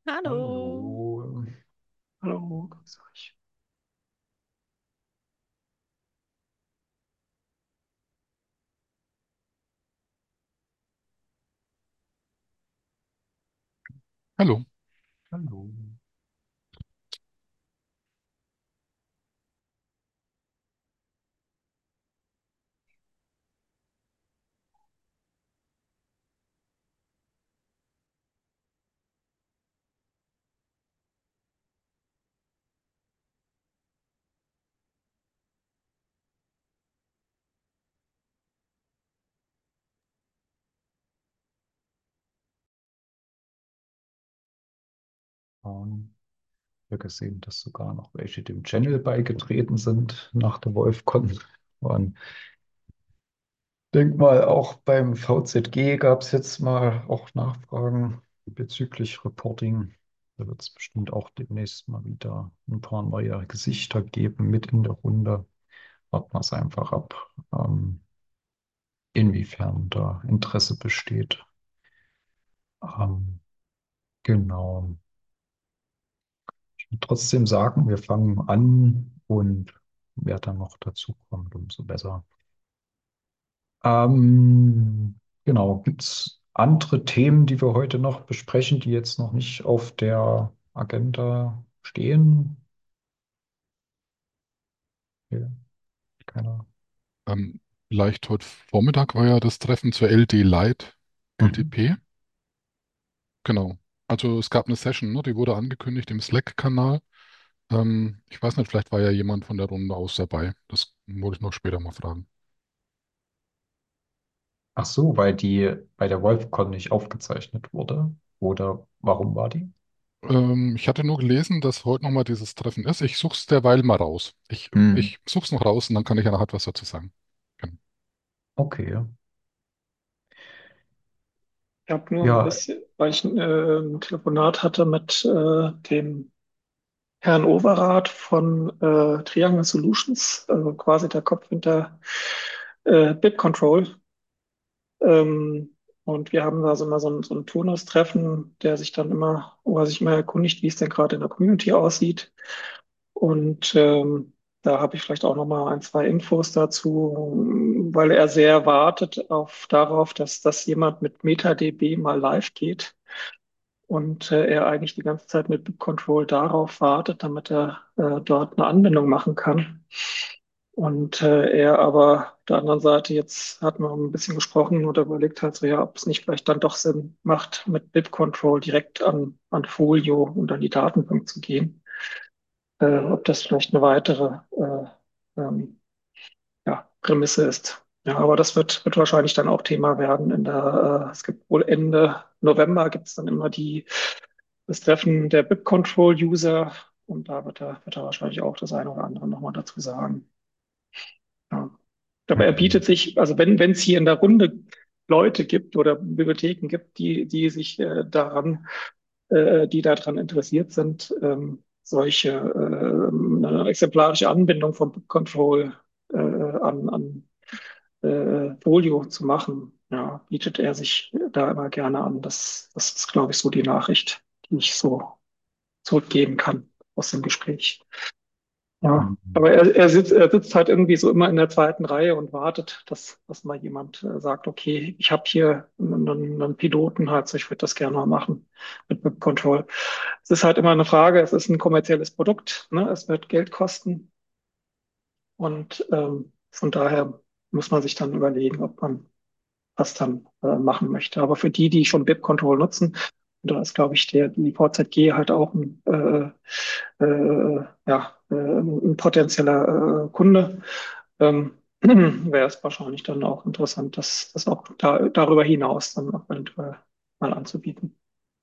Hallo. Hallo. Hallo, grüß euch. Hallo. Hallo. Ich habe gesehen, dass sogar noch welche dem Channel beigetreten sind nach der Wolfcon. Und denk mal, auch beim VZG gab es jetzt mal auch Nachfragen bezüglich Reporting. Da wird es bestimmt auch demnächst mal wieder ein paar neue Gesichter geben mit in der Runde. Warten wir es einfach ab, inwiefern da Interesse besteht. Ähm, genau. Ich würde trotzdem sagen, wir fangen an und wer dann noch dazu kommt, umso besser. Genau, gibt es andere Themen, die wir heute noch besprechen, die jetzt noch nicht auf der Agenda stehen? Ja, keiner. Ähm, Vielleicht heute Vormittag war ja das Treffen zur LD Light, Mhm. LDP. Genau. Also es gab eine Session, ne? Die wurde angekündigt im Slack-Kanal. Ich weiß nicht, vielleicht war ja jemand von der Runde aus dabei. Das wollte ich noch später mal fragen. Ach so, weil die bei der Wolfcon nicht aufgezeichnet wurde. Oder warum war die? Ich hatte nur gelesen, dass heute nochmal dieses Treffen ist. Ich suche es derweil mal raus. Ich, Hm. ich suche es noch raus und dann kann ich ja nachher was dazu sagen. Genau. Okay. Ich habe nur ein Ja. bisschen, weil ich ein Telefonat hatte mit dem Herrn Overath von Triangle Solutions, also quasi der Kopf hinter BitControl. Und wir haben da so immer so ein Turnustreffen, der sich dann immer, wo er sich immer erkundigt, wie es denn gerade in der Community aussieht. Und da habe ich vielleicht auch noch mal ein, zwei Infos dazu, weil er sehr wartet darauf, dass jemand mit MetaDB mal live geht. Und er eigentlich die ganze Zeit mit BitControl darauf wartet, damit er dort eine Anwendung machen kann. Und er aber auf der anderen Seite, jetzt hat man ein bisschen gesprochen und überlegt halt so, ja, ob es nicht vielleicht dann doch Sinn macht, mit BitControl direkt an Folio und an die Datenbank zu gehen. Ob das vielleicht eine weitere ja, Prämisse ist. Ja, aber das wird wahrscheinlich dann auch Thema werden es gibt wohl Ende November gibt es dann immer das Treffen der BIP-Control-User und da wird er wahrscheinlich auch das eine oder andere nochmal dazu sagen. Ja. Aber er Mhm. bietet sich, also wenn es hier in der Runde Leute gibt oder Bibliotheken gibt, die sich die daran interessiert sind, solche eine exemplarische Anbindung von BIP-Control an Folio zu machen, ja, bietet er sich da immer gerne an. Das ist, glaube ich, so die Nachricht, die ich so zurückgeben kann aus dem Gespräch. Ja, Mhm. aber er sitzt halt irgendwie so immer in der zweiten Reihe und wartet, dass mal jemand sagt, okay, ich habe hier einen Piloten halt, so ich würde das gerne mal machen mit Web Control. Es ist halt immer eine Frage, es ist ein kommerzielles Produkt, ne? Es wird Geld kosten und von daher muss man sich dann überlegen, ob man was dann machen möchte. Aber für die schon BIP Control nutzen, und da ist, glaube ich, die VZG halt auch ein potenzieller Kunde, wäre es wahrscheinlich dann auch interessant, das auch darüber hinaus dann auch eventuell mal anzubieten.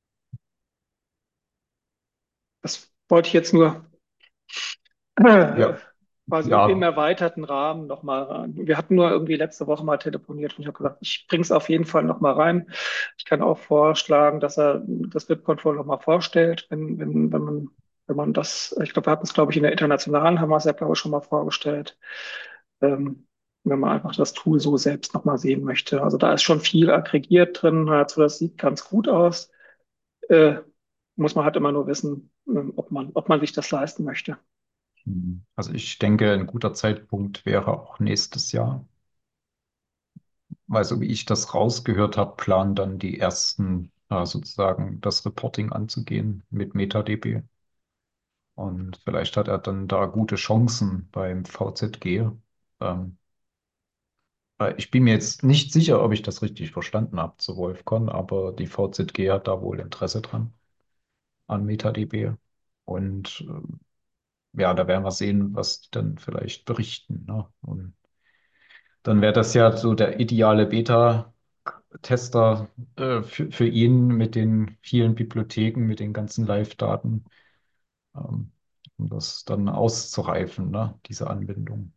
Das wollte ich jetzt nur äh, Ja, quasi im ja, erweiterten Rahmen nochmal rein. Wir hatten nur irgendwie letzte Woche mal telefoniert und ich habe gesagt, ich bringe es auf jeden Fall nochmal rein. Ich kann auch vorschlagen, dass er das Web-Control nochmal vorstellt, wenn man das, ich glaube, wir hatten es, glaube ich, in der internationalen, haben wir es ja, glaube ich, schon mal vorgestellt. Wenn man einfach das Tool so selbst nochmal sehen möchte. Also da ist schon viel aggregiert drin, also das sieht ganz gut aus. Äh, muss man halt immer nur wissen, ob man sich das leisten möchte. Also ich denke, ein guter Zeitpunkt wäre auch nächstes Jahr, weil so wie ich das rausgehört habe, planen dann die ersten sozusagen das Reporting anzugehen mit MetaDB. Und vielleicht hat er dann da gute Chancen beim VZG. Ähm, Ich bin mir jetzt nicht sicher, ob ich das richtig verstanden habe zu Wolfcon, aber die VZG hat da wohl Interesse dran an MetaDB. Und ja, da werden wir sehen, was die dann vielleicht berichten. Ne? Und dann wäre das ja so der ideale Beta-Tester für ihn mit den vielen Bibliotheken, mit den ganzen Live-Daten, ähm, um das dann auszureifen, ne? Diese Anbindung.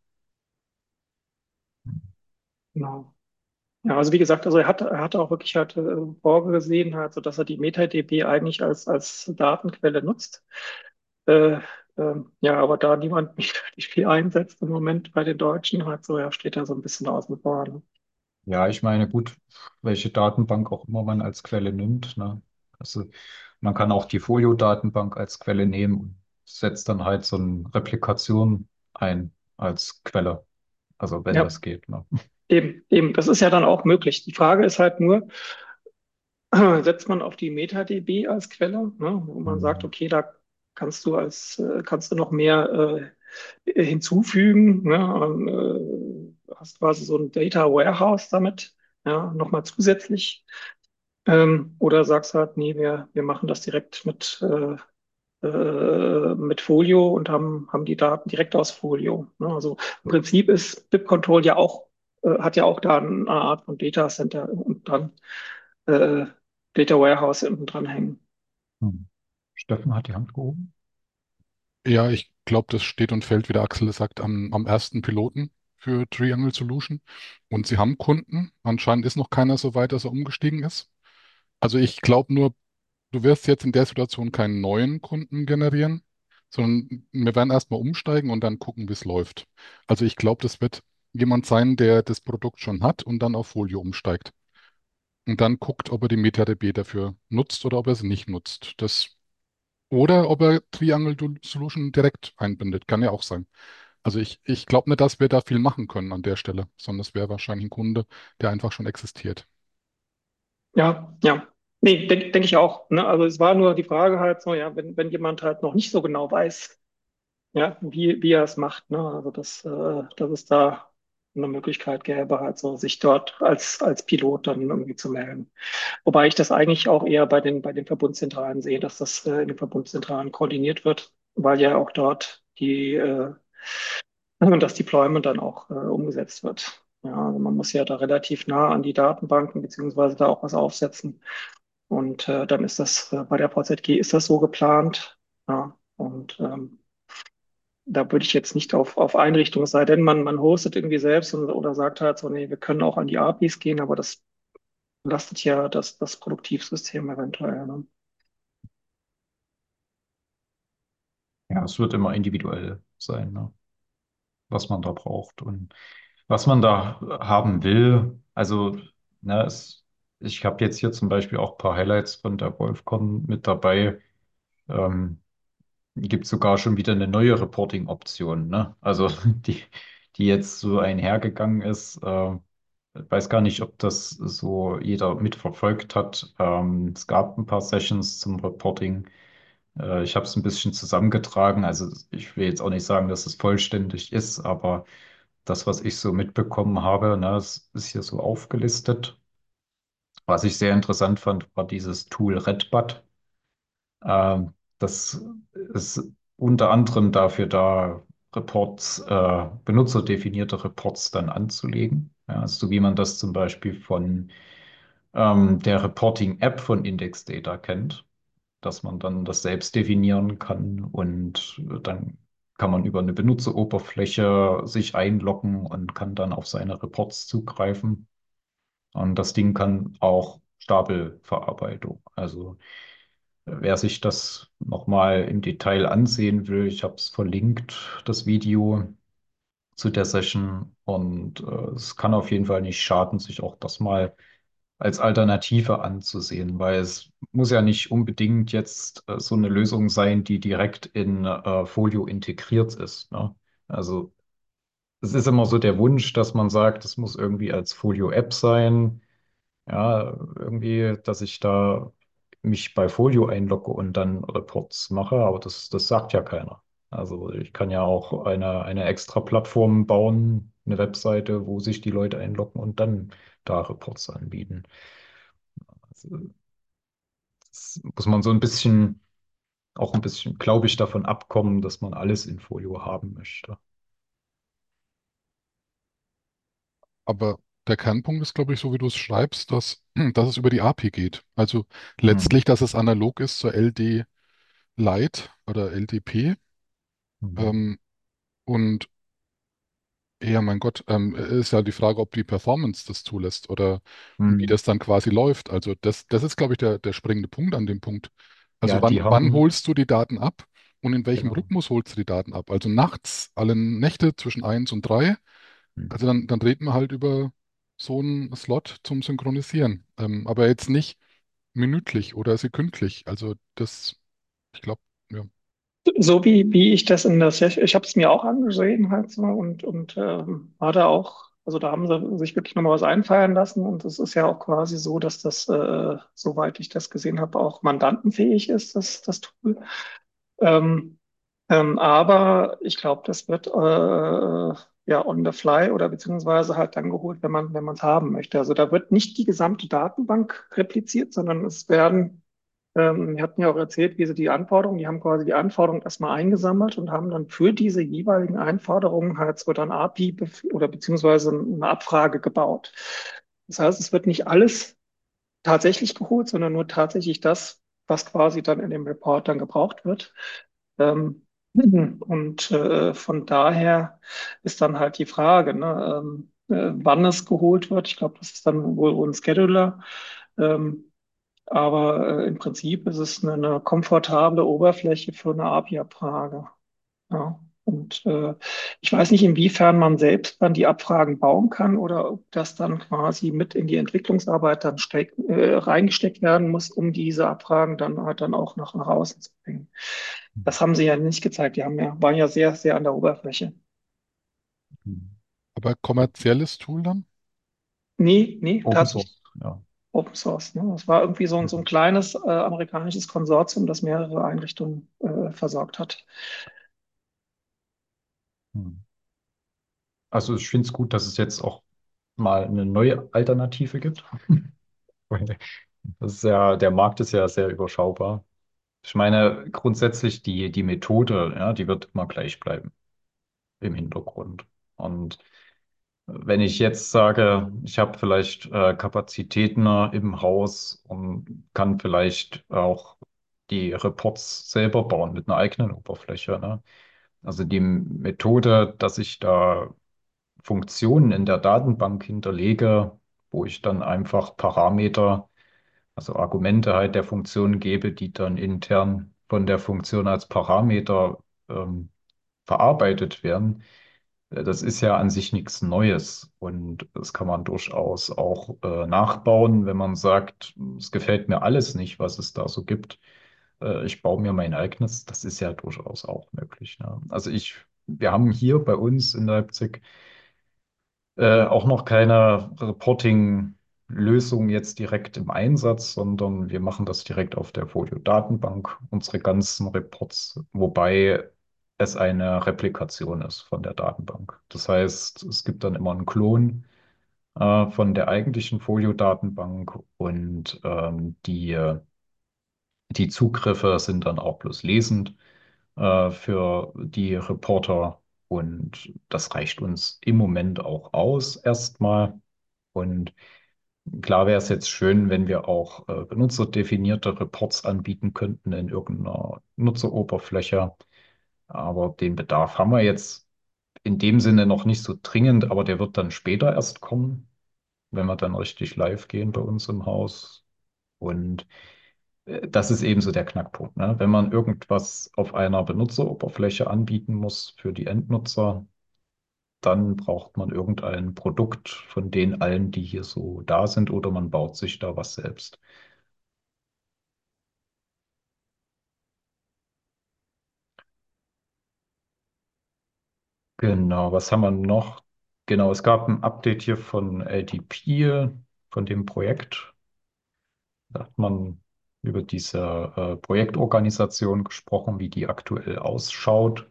Genau. Ja, also wie gesagt, also er hatte auch wirklich halt vorgesehen, halt, so dass er die MetaDB eigentlich als Datenquelle nutzt. Äh, ja, aber da niemand MetaDB viel einsetzt im Moment bei den Deutschen, halt so, ja, steht er so ein bisschen außen vor. Ne? Ja, ich meine, gut, welche Datenbank auch immer man als Quelle nimmt, ne? Also man kann auch die Folio-Datenbank als Quelle nehmen und setzt dann halt so eine Replikation ein als Quelle. Also wenn Ja, das geht, ne? eben, das ist ja dann auch möglich. Die Frage ist halt nur, setzt man auf die MetaDB als Quelle, ne, wo man sagt, Mhm. okay, da kannst du noch mehr hinzufügen, ne, hast quasi so ein Data Warehouse damit, ja, nochmal zusätzlich. Oder sagst halt, nee, wir machen das direkt mit Folio und haben die Daten direkt aus Folio. Ne? Also im Prinzip ist BIP-Control ja auch, hat ja auch da eine Art von Data Center und dann äh, Data Warehouse hinten dran hängen. Hm. Steffen hat die Hand gehoben. Ja, ich glaube, das steht und fällt, wie der Axel es sagt, am ersten Piloten für Triangle Solution. Und sie haben Kunden. Anscheinend ist noch keiner so weit, dass er umgestiegen ist. Also ich glaube nur, du wirst jetzt in der Situation keinen neuen Kunden generieren, sondern wir werden erstmal umsteigen und dann gucken, wie es läuft. Also ich glaube, das wird jemand sein, der das Produkt schon hat und dann auf Folio umsteigt. Und dann guckt, ob er die MetaDB dafür nutzt oder ob er sie nicht nutzt. Oder ob er Triangle Solution direkt einbindet. Kann ja auch sein. Also ich glaube nicht, dass wir da viel machen können an der Stelle, sondern es wäre wahrscheinlich ein Kunde, der einfach schon existiert. Ja, ja. Nee, denk ich auch. Ne? Also es war nur die Frage halt so, ja, wenn jemand halt noch nicht so genau weiß, ja, wie er es macht, ne? Also dass es da eine Möglichkeit gäbe, halt so sich dort als Pilot dann irgendwie zu melden. Wobei ich das eigentlich auch eher bei den Verbundzentralen sehe, dass das in den Verbundzentralen koordiniert wird, weil ja auch dort das Deployment dann auch umgesetzt wird. Ja, also man muss ja da relativ nah an die Datenbanken beziehungsweise da auch was aufsetzen. Und dann ist das bei der VZG ist das so geplant. Ja, und da würde ich jetzt nicht auf Einrichtungen, es sei denn, man hostet irgendwie selbst oder sagt halt so, nee, wir können auch an die APIs gehen, aber das belastet ja das Produktivsystem eventuell. Ne? Ja, es wird immer individuell sein, ne? Was man da braucht und was man da haben will. Also, ne, ich habe jetzt hier zum Beispiel auch ein paar Highlights von der Wolfcon mit dabei. Ähm, Gibt sogar schon wieder eine neue Reporting-Option, ne? Also die jetzt so einhergegangen ist. Weiß gar nicht, ob das so jeder mitverfolgt hat. Es gab ein paar Sessions zum Reporting. Ich habe es ein bisschen zusammengetragen. Also ich will jetzt auch nicht sagen, dass es vollständig ist, aber das, was ich so mitbekommen habe, ne, es ist hier so aufgelistet. Was ich sehr interessant fand, war dieses Tool Redbud. Das ist unter anderem dafür da, Reports, benutzerdefinierte Reports dann anzulegen. Ja, so wie man das zum Beispiel von der Reporting-App von Index Data kennt, dass man dann das selbst definieren kann und dann kann man über eine Benutzeroberfläche sich einloggen und kann dann auf seine Reports zugreifen. Und das Ding kann auch Stapelverarbeitung. Also wer sich das nochmal im Detail ansehen will, ich habe es verlinkt, das Video zu der Session. Und es kann auf jeden Fall nicht schaden, sich auch das mal als Alternative anzusehen, weil es muss ja nicht unbedingt jetzt so eine Lösung sein, die direkt in Folio integriert ist. Ne? Also es ist immer so der Wunsch, dass man sagt, es muss irgendwie als Folio-App sein. Ja, irgendwie, dass ich da mich bei Folio einlogge und dann Reports mache, aber das sagt ja keiner. Also ich kann ja auch eine extra Plattform bauen, eine Webseite, wo sich die Leute einloggen und dann da Reports anbieten. Also, das muss man so ein bisschen, auch ein bisschen, glaube ich, davon abkommen, dass man alles in Folio haben möchte. Aber der Kernpunkt ist, glaube ich, so wie du es schreibst, dass es über die API geht. Also Hm. letztlich, dass es analog ist zur LD Lite oder LDP. Hm. Ähm, und ja, mein Gott, ist ja die Frage, ob die Performance das zulässt oder wie Hm. das dann quasi läuft. Also das ist, glaube ich, der springende Punkt an dem Punkt. Also Ja, wann, die wann haben, holst du die Daten ab und in welchem genau. Rhythmus holst du die Daten ab? Also nachts, alle Nächte zwischen 1 und 3. Hm. Also dann reden wir halt über so einen Slot zum Synchronisieren. Aber jetzt nicht minütlich oder sekündlich. Also das, ich glaube, ja. So wie ich das in der Session, ich habe es mir auch angesehen halt so und war da auch, also da haben sie sich wirklich nochmal was einfallen lassen und es ist ja auch quasi so, dass das, soweit ich das gesehen habe, auch mandantenfähig ist, das Tool. Ähm, aber ich glaube, das wird ja on the fly oder beziehungsweise halt dann geholt, wenn man es haben möchte. Also da wird nicht die gesamte Datenbank repliziert, sondern es werden wir hatten ja auch erzählt, wie sie die haben quasi die Anforderungen erstmal eingesammelt und haben dann für diese jeweiligen Anforderungen halt so dann API oder beziehungsweise eine Abfrage gebaut. Das heißt, es wird nicht alles tatsächlich geholt, sondern nur tatsächlich das, was quasi dann in dem Report dann gebraucht wird. Ähm, und von daher ist dann halt die Frage, ne, wann es geholt wird. Ich glaube, das ist dann wohl ein Scheduler. Ähm, aber im Prinzip ist es eine komfortable Oberfläche für eine API-Abfrage. Ja. Und ich weiß nicht, inwiefern man selbst dann die Abfragen bauen kann oder ob das dann quasi mit in die Entwicklungsarbeit dann reingesteckt werden muss, um diese Abfragen dann halt dann auch nach außen zu bringen. Das haben sie ja nicht gezeigt. Waren ja sehr, sehr an der Oberfläche. Hm. Aber kommerzielles Tool dann? Nee, Open tatsächlich Source, ja. Open Source. Ne? Das war irgendwie so ein kleines amerikanisches Konsortium, das mehrere Einrichtungen versorgt hat. Hm. Also ich finde es gut, dass es jetzt auch mal eine neue Alternative gibt. Weil das ist ja, der Markt ist ja sehr überschaubar. Ich meine, grundsätzlich die Methode, ja, die wird immer gleich bleiben im Hintergrund. Und wenn ich jetzt sage, ich habe vielleicht Kapazitäten im Haus und kann vielleicht auch die Reports selber bauen mit einer eigenen Oberfläche, ne? Also die Methode, dass ich da Funktionen in der Datenbank hinterlege, wo ich dann einfach Parameter, also Argumente halt der Funktion gebe, die dann intern von der Funktion als Parameter verarbeitet werden. Das ist ja an sich nichts Neues und das kann man durchaus auch nachbauen, wenn man sagt, es gefällt mir alles nicht, was es da so gibt. Ich baue mir mein eigenes. Das ist ja durchaus auch möglich. Ne? Wir haben hier bei uns in Leipzig auch noch keine Reporting-Lösung jetzt direkt im Einsatz, sondern wir machen das direkt auf der Folio-Datenbank, unsere ganzen Reports, wobei es eine Replikation ist von der Datenbank. Das heißt, es gibt dann immer einen Klon von der eigentlichen Folio-Datenbank und die Zugriffe sind dann auch bloß lesend für die Reporter. Und das reicht uns im Moment auch aus erstmal. Und klar wäre es jetzt schön, wenn wir auch benutzerdefinierte Reports anbieten könnten in irgendeiner Nutzeroberfläche. Aber den Bedarf haben wir jetzt in dem Sinne noch nicht so dringend, aber der wird dann später erst kommen, wenn wir dann richtig live gehen bei uns im Haus. Und das ist eben so der Knackpunkt, ne? Wenn man irgendwas auf einer Benutzeroberfläche anbieten muss für die Endnutzer, dann braucht man irgendein Produkt von den allen, die hier so da sind, oder man baut sich da was selbst. Genau, was haben wir noch? Genau, es gab ein Update hier von LTP, von dem Projekt. Da hat man über diese Projektorganisation gesprochen, wie die aktuell ausschaut.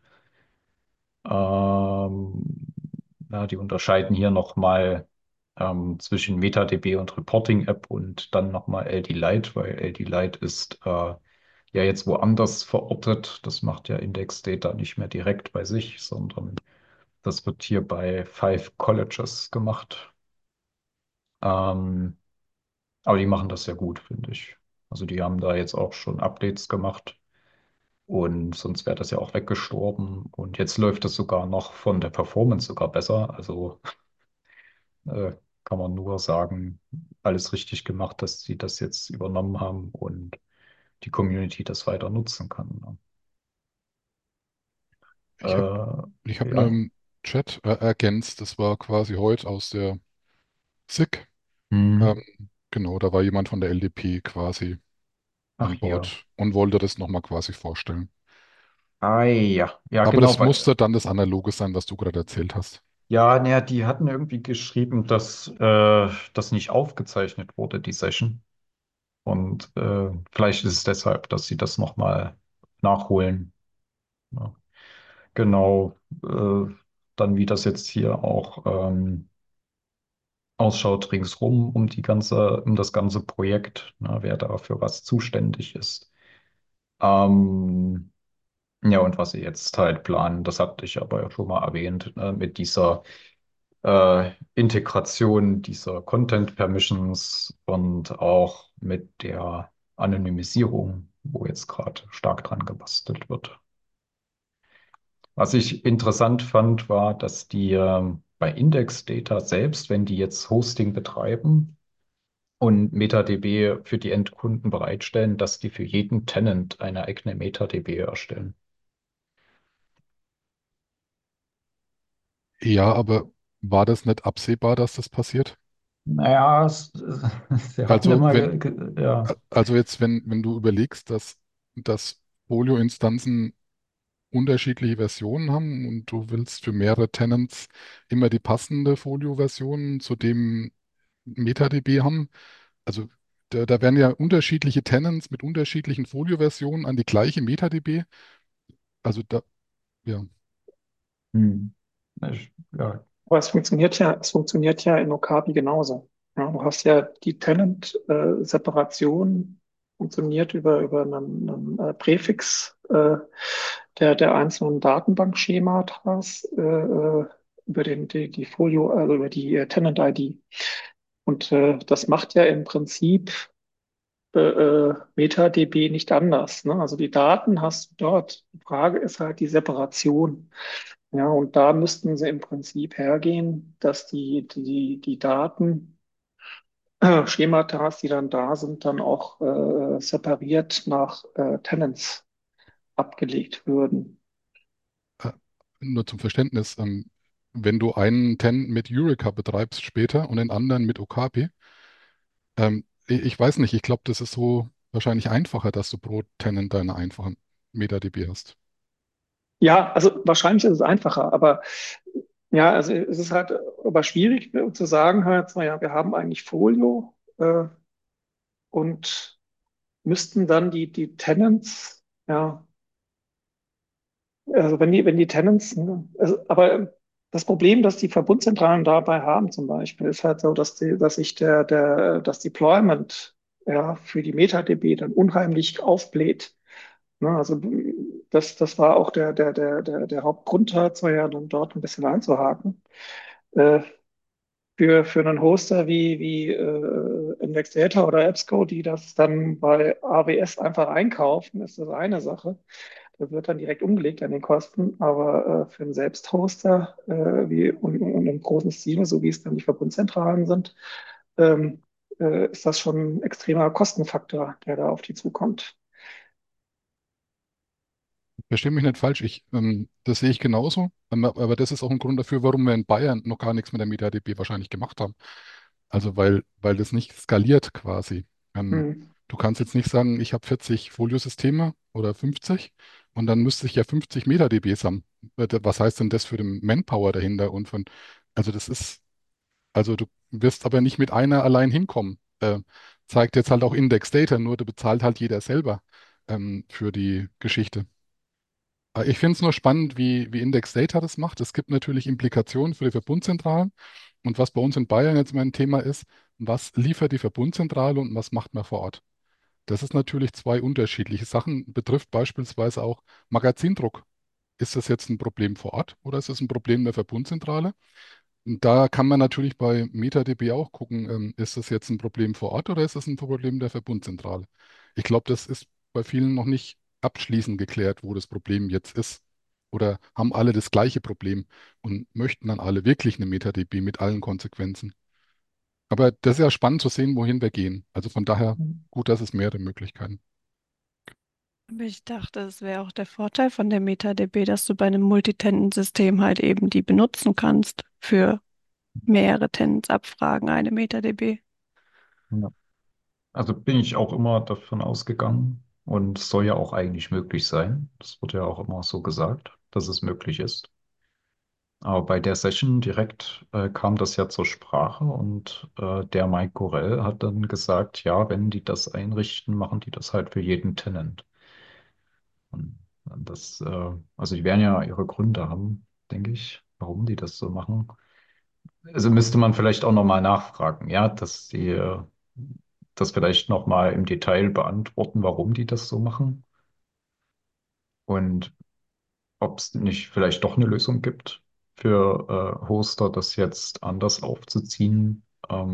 Ähm, ja, die unterscheiden hier nochmal zwischen MetaDB und Reporting App und dann nochmal LD Lite, weil LD Lite ist ja jetzt woanders verortet. Das macht ja Index Data nicht mehr direkt bei sich, sondern das wird hier bei Five Colleges gemacht. Ähm, aber die machen das sehr gut, finde ich. Also die haben da jetzt auch schon Updates gemacht und sonst wäre das ja auch weggestorben. Und jetzt läuft das sogar noch von der Performance sogar besser. Also äh, kann man nur sagen, alles richtig gemacht, dass sie das jetzt übernommen haben und die Community das weiter nutzen kann. Ne? Ich habe ich hab nur Ja. im Chat ergänzt, das war quasi heute aus der SIG. Hm. Ähm, genau, da war jemand von der LDP quasi Ach an ja. Bord und wollte das nochmal quasi vorstellen. Ah ja. Ja, Aber genau. das musste dann das Analoge sein, was du gerade erzählt hast. Ja, naja, die hatten irgendwie geschrieben, dass das nicht aufgezeichnet wurde, die Session. Und vielleicht ist es deshalb, dass sie das nochmal nachholen. Ja. Genau. Dann, wie das jetzt hier auch ausschaut ringsrum um das ganze Projekt, ne, wer da für was zuständig ist. Ähm, ja, und was sie jetzt halt planen, das hatte ich aber ja schon mal erwähnt, ne, mit dieser Integration dieser Content Permissions und auch mit der Anonymisierung, wo jetzt gerade stark dran gebastelt wird. Was ich interessant fand, war, dass die bei Index Data selbst, wenn die jetzt Hosting betreiben und MetaDB für die Endkunden bereitstellen, dass die für jeden Tenant eine eigene MetaDB erstellen. Ja, aber war das nicht absehbar, dass das passiert? Naja, sie hatten Also immer, wenn, ja. also jetzt, wenn du überlegst, dass Folio-Instanzen unterschiedliche Versionen haben und du willst für mehrere Tenants immer die passende Folio-Version zu dem MetaDB haben, also da werden ja unterschiedliche Tenants mit unterschiedlichen Folio-Versionen an die gleiche MetaDB. Also da, ja, Hm. Ja. Aber es funktioniert ja in Okapi genauso. Ja, du hast ja die Tenant-Separation funktioniert über einen Präfix der einzelnen Datenbankschemas, über die Folio, also über die Tenant-ID. Und das macht ja im Prinzip MetaDB nicht anders. Ne? Also die Daten hast du dort. Die Frage ist halt die Separation. Ja, und da müssten sie im Prinzip hergehen, dass die Daten, Schemata, die dann da sind, dann auch separiert nach Tenants abgelegt würden. äh, nur zum Verständnis, wenn du einen Tenant mit Eureka betreibst später und den anderen mit Okapi, ich weiß nicht, ich glaube, das ist so wahrscheinlich einfacher, dass du pro Tenant deine einfachen MetaDB hast. Ja, also wahrscheinlich ist es einfacher, aber ja, also es ist halt aber schwierig zu sagen halt, so, ja, wir haben eigentlich Folio und müssten dann die Tenants, ja, also wenn die Tenants, ne, also, aber das Problem, das die Verbundzentralen dabei haben zum Beispiel, ist halt so, dass sich das Deployment ja, für die MetaDB dann unheimlich aufbläht. Ne, also das war auch der Hauptgrund dazu, ja, dann dort ein bisschen einzuhaken. Äh, für einen Hoster wie Index Data oder EBSCO, die das dann bei AWS einfach einkaufen, ist das eine Sache. Das wird dann direkt umgelegt an den Kosten, aber für einen Selbsthoster und im großen Stil, so wie es dann die Verbundzentralen sind, ähm, ist das schon ein extremer Kostenfaktor, der da auf die zukommt. verstehe mich nicht falsch, das sehe ich genauso, aber das ist auch ein Grund dafür, warum wir in Bayern noch gar nichts mit der MetaDB wahrscheinlich gemacht haben. Also weil das nicht skaliert quasi. Hm. Du kannst jetzt nicht sagen, ich habe 40 Foliosysteme oder 50 und dann müsste ich ja 50 MetaDBs haben. Was heißt denn das für den Manpower dahinter also das ist, also du wirst aber nicht mit einer allein hinkommen. Zeigt jetzt halt auch Index Data, nur du bezahlt halt jeder selber für die Geschichte. Ich finde es nur spannend, wie Index Data das macht. Es gibt natürlich Implikationen für die Verbundzentralen. Und was bei uns in Bayern jetzt mein Thema ist, was liefert die Verbundzentrale und was macht man vor Ort? Das ist natürlich zwei unterschiedliche Sachen, betrifft beispielsweise auch Magazindruck. Ist das jetzt ein Problem vor Ort oder ist es ein Problem der Verbundzentrale? Und da kann man natürlich bei MetaDB auch gucken, ist das jetzt ein Problem vor Ort oder ist das ein Problem der Verbundzentrale? Ich glaube, das ist bei vielen noch nicht abschließend geklärt, wo das Problem jetzt ist. Oder haben alle das gleiche Problem und möchten dann alle wirklich eine MetaDB mit allen Konsequenzen? Aber das ist ja spannend zu sehen, wohin wir gehen. Also von daher gut, dass es mehrere Möglichkeiten. Aber ich dachte, es wäre auch der Vorteil von der MetaDB, dass du bei einem Multitenant-System halt eben die benutzen kannst für mehrere Tenants-Abfragen, eine MetaDB. Ja. Also bin ich auch immer davon ausgegangen und es soll ja auch eigentlich möglich sein. Das wird ja auch immer so gesagt, dass es möglich ist. Aber bei der Session direkt kam das ja zur Sprache und der Mike Gorell hat dann gesagt, ja, wenn die das einrichten, machen die das halt für jeden Tenant. Und das, also die werden ja ihre Gründe haben, denke ich, warum die das so machen. Also müsste man vielleicht auch nochmal nachfragen, ja, dass sie das vielleicht nochmal im Detail beantworten, warum die das so machen und ob es nicht vielleicht doch eine Lösung gibt für Hoster, das jetzt anders aufzuziehen.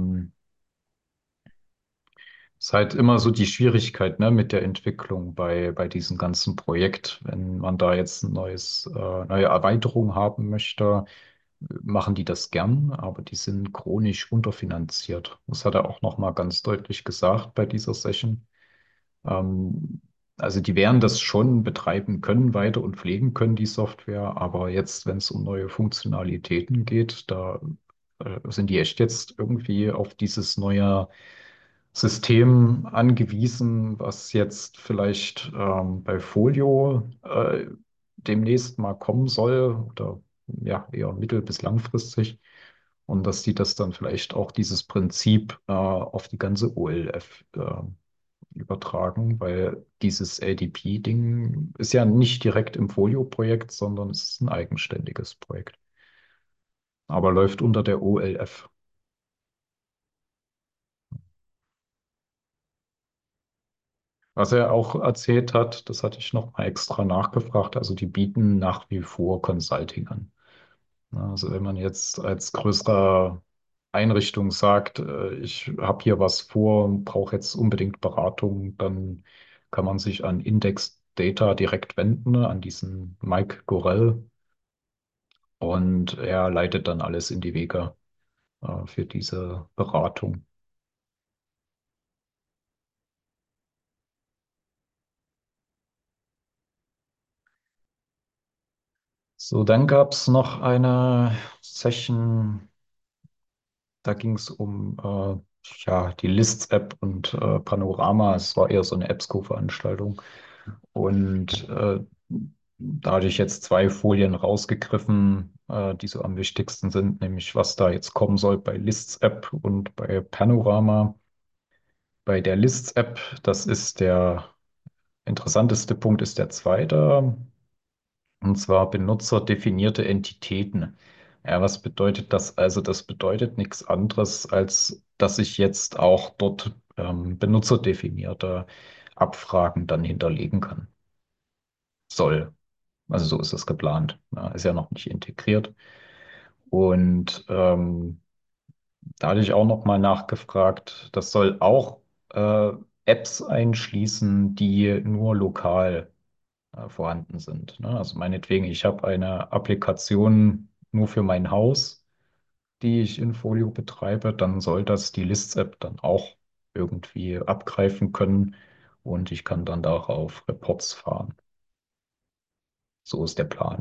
Ist halt immer so die Schwierigkeit, ne, mit der Entwicklung bei diesem ganzen Projekt. Wenn man da jetzt neue Erweiterung haben möchte, machen die das gern, aber die sind chronisch unterfinanziert. Das hat er auch nochmal ganz deutlich gesagt bei dieser Session. Ähm, also die werden das schon betreiben können weiter und pflegen können, die Software, aber jetzt, wenn es um neue Funktionalitäten geht, da sind die echt jetzt irgendwie auf dieses neue System angewiesen, was jetzt vielleicht bei Folio demnächst mal kommen soll oder ja, eher mittel- bis langfristig. Und dass die das dann vielleicht auch dieses Prinzip auf die ganze OLF übertragen, weil dieses ADP-Ding ist ja nicht direkt im Folio-Projekt, sondern es ist ein eigenständiges Projekt, aber läuft unter der OLF. Was er auch erzählt hat, das hatte ich noch mal extra nachgefragt, also die bieten nach wie vor Consulting an. Ja, also wenn man jetzt als größere Einrichtung sagt, ich habe hier was vor und brauche jetzt unbedingt Beratung, dann kann man sich an Index Data direkt wenden, ne, an diesen Mike Gorell. Und er leitet dann alles in die Wege für diese Beratung. So, dann gab es noch eine Session. Da ging es um ja, die Lists-App und Panorama. Es war eher so eine EBSCO-Veranstaltung. Und da hatte ich jetzt zwei Folien rausgegriffen, die so am wichtigsten sind, nämlich was da jetzt kommen soll bei Lists-App und bei Panorama. Bei der Lists-App, das ist der interessanteste Punkt, ist der zweite. Und zwar benutzerdefinierte Entitäten. Ja, was bedeutet das? Also das bedeutet nichts anderes, als dass ich jetzt auch dort benutzerdefinierte Abfragen dann hinterlegen kann. Soll. Also so ist es geplant. Ja, ist ja noch nicht integriert. Und da hatte ich auch noch mal nachgefragt, das soll auch äh, Apps einschließen, die nur lokal vorhanden sind. Ne? Also meinetwegen, ich habe eine Applikation nur für mein Haus, die ich in Folio betreibe, dann soll das die Lists-App dann auch irgendwie abgreifen können und ich kann dann darauf Reports fahren. So ist der Plan.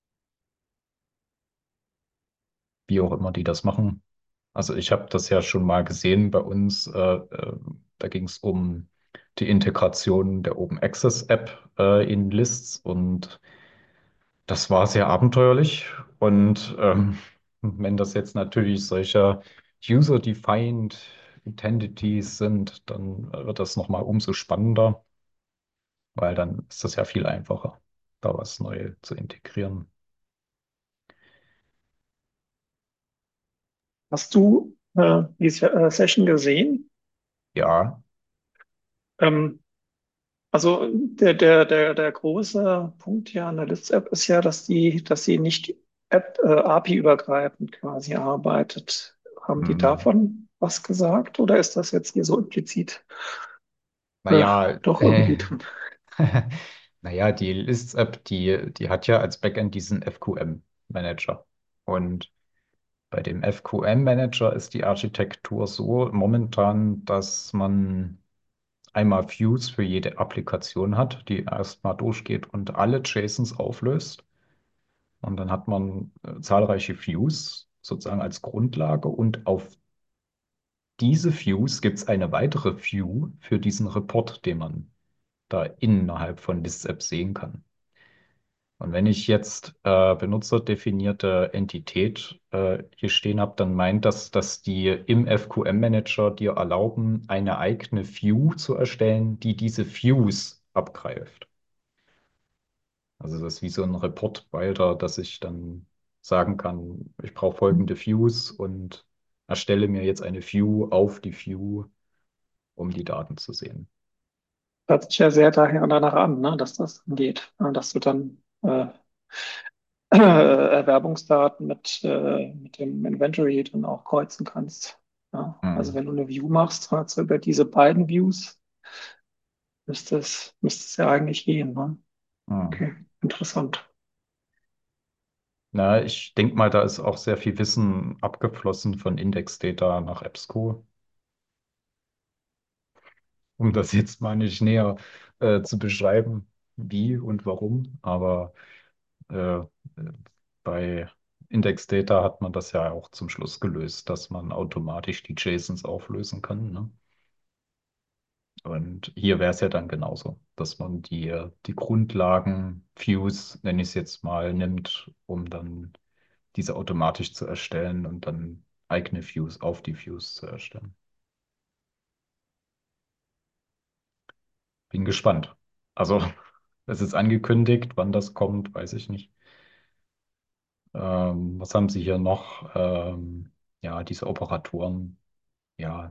Wie auch immer die das machen. Also ich habe das ja schon mal gesehen bei uns. Da ging es um die Integration der Open Access App in Lists und das war sehr abenteuerlich. Und wenn das jetzt natürlich solche User-Defined Entities sind, dann wird das nochmal umso spannender, weil dann ist das ja viel einfacher, da was neu zu integrieren. Hast du die Session gesehen? Ja, Ähm, Also der große Punkt hier an der List-App ist ja, dass sie nicht API-übergreifend quasi arbeitet. Haben die hm. davon was gesagt oder ist das jetzt hier so implizit äh, Naja, doch irgendwie drin? naja, die Lists-App, die hat ja als Backend diesen FQM-Manager. Und bei dem FQM-Manager ist die Architektur so momentan, dass man einmal Views für jede Applikation hat, die erstmal durchgeht und alle JSONs auflöst. Und dann hat man zahlreiche Views sozusagen als Grundlage und auf diese Views gibt es eine weitere View für diesen Report, den man da innerhalb von Lists-App sehen kann. Und wenn ich jetzt benutzerdefinierte Entität hier stehen habe, dann meint das, dass die im FQM-Manager dir erlauben, eine eigene View zu erstellen, die diese Views abgreift. Also das ist wie so ein Report-Builder, dass ich dann sagen kann, ich brauche folgende Views und erstelle mir jetzt eine View auf die View, um die Daten zu sehen. Hört sich ja sehr daher danach an, ne, dass das geht, dass du dann Erwerbungsdaten mit dem Inventory dann auch kreuzen kannst. Ja, also Hm. wenn du eine View machst, also über diese beiden Views, müsste es ja eigentlich gehen. Ne? Hm. Okay, interessant. Na, ich denke mal, da ist auch sehr viel Wissen abgeflossen von Index-Data nach EBSCO, um das jetzt mal nicht näher zu beschreiben, wie und warum. Aber äh, bei Index-Data hat man das ja auch zum Schluss gelöst, dass man automatisch die JSONs auflösen kann, ne? Und hier wäre es ja dann genauso, dass man die Grundlagen-Views, nenne ich es jetzt mal, nimmt, um dann diese automatisch zu erstellen und dann eigene Views auf die Views zu erstellen. Bin gespannt. Also, es ist angekündigt, wann das kommt, weiß ich nicht. Was haben Sie hier noch? Ja, diese Operatoren. Ja,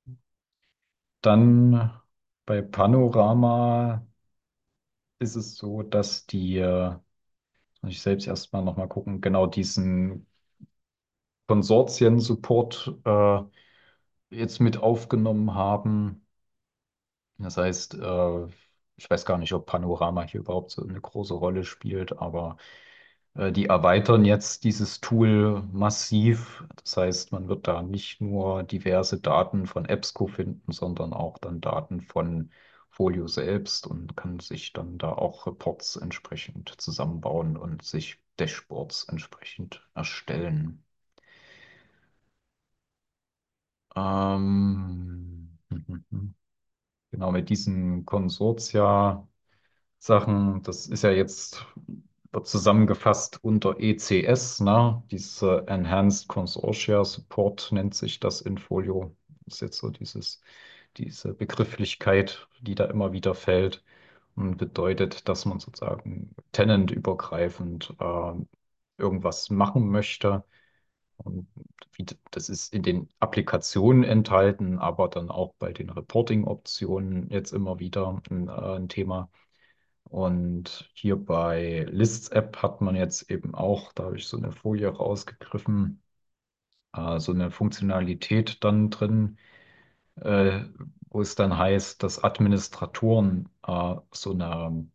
dann bei Panorama ist es so, dass muss ich selbst erstmal nochmal gucken, genau diesen Konsortien-Support jetzt mit aufgenommen haben. Das heißt, ich weiß gar nicht, ob Panorama hier überhaupt so eine große Rolle spielt, aber die erweitern jetzt dieses Tool massiv. Das heißt, man wird da nicht nur diverse Daten von EBSCO finden, sondern auch dann Daten von Folio selbst und kann sich dann da auch Reports entsprechend zusammenbauen und sich Dashboards entsprechend erstellen. Genau, mit diesen Konsortia-Sachen, das ist ja jetzt wird zusammengefasst unter ECS, ne? Diese Enhanced Consortia Support nennt sich das in Folio. Das ist jetzt so diese Begrifflichkeit, die da immer wieder fällt und bedeutet, dass man sozusagen tenantübergreifend irgendwas machen möchte. Und das ist in den Applikationen enthalten, aber dann auch bei den Reporting-Optionen jetzt immer wieder ein Thema. Und hier bei Lists-App hat man jetzt eben auch, da habe ich so eine Folie rausgegriffen, so eine Funktionalität dann drin, äh, wo es dann heißt, dass Administratoren so eine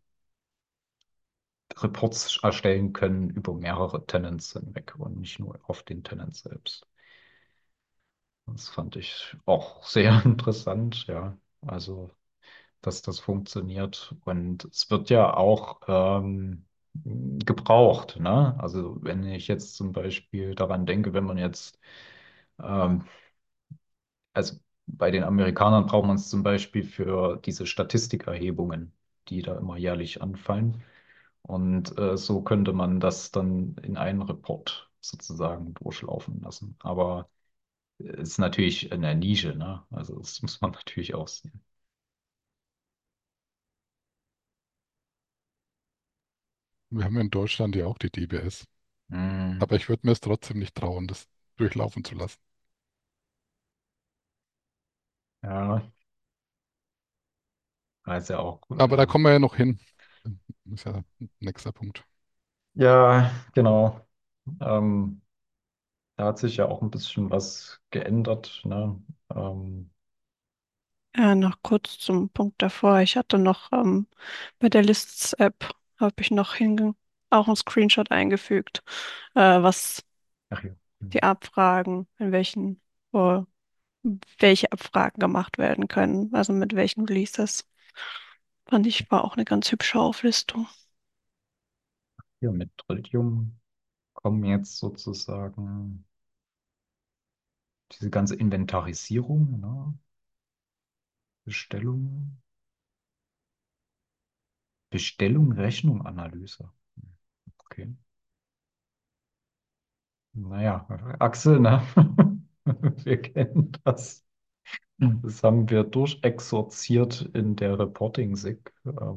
Reports erstellen können über mehrere Tenants hinweg und nicht nur auf den Tenant selbst. Das fand ich auch sehr interessant, ja. Also, dass das funktioniert. Und es wird ja auch gebraucht, ne? Also wenn ich jetzt zum Beispiel daran denke, wenn man jetzt, ähm, also bei den Amerikanern braucht man es zum Beispiel für diese Statistikerhebungen, die da immer jährlich anfallen. Und so könnte man das dann in einen Report sozusagen durchlaufen lassen. Aber es ist natürlich eine Nische, ne? Also das muss man natürlich auch sehen. Wir haben ja in Deutschland ja auch die DBS. Hm, Aber ich würde mir es trotzdem nicht trauen, das durchlaufen zu lassen. ja, ist ja auch. Aber da kommen wir ja noch hin. Ist ja ein nächster Punkt. Ja, genau. Ähm, Da hat sich ja auch ein bisschen was geändert, ne? Ja, noch kurz zum Punkt davor. Ich hatte noch bei der Lists-App habe ich noch auch einen Screenshot eingefügt, was Ach ja. die Abfragen, äh, welche Abfragen gemacht werden können, also mit welchen Releases. Fand ich, war auch eine ganz hübsche Auflistung. Hier mit Tritium kommen jetzt sozusagen diese ganze Inventarisierung, ne? Bestellung, Bestellung, Rechnung, Analyse. Okay. Naja, Axel, ne? Wir kennen das. Das haben wir durchexorziert in der Reporting-SIG.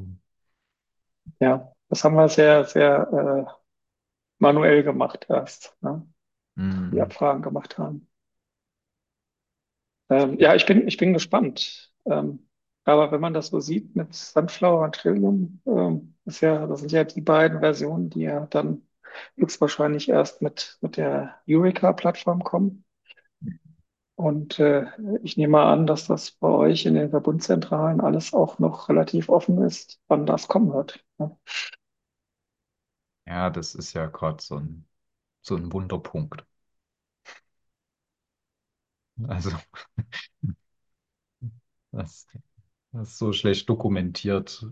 Ja, das haben wir sehr, sehr manuell gemacht erst, ne? Die Mhm. Abfragen gemacht haben. Ja, ich bin gespannt. Aber wenn man das so sieht mit Sunflower und Trillium, das sind ja die beiden Versionen, die ja dann höchstwahrscheinlich erst mit der Eureka-Plattform kommen. Und ich nehme mal an, dass das bei euch in den Verbundzentralen alles auch noch relativ offen ist, wann das kommen wird. Ne? Ja, das ist ja gerade so ein Wunderpunkt. Also, das, das ist so schlecht dokumentiert.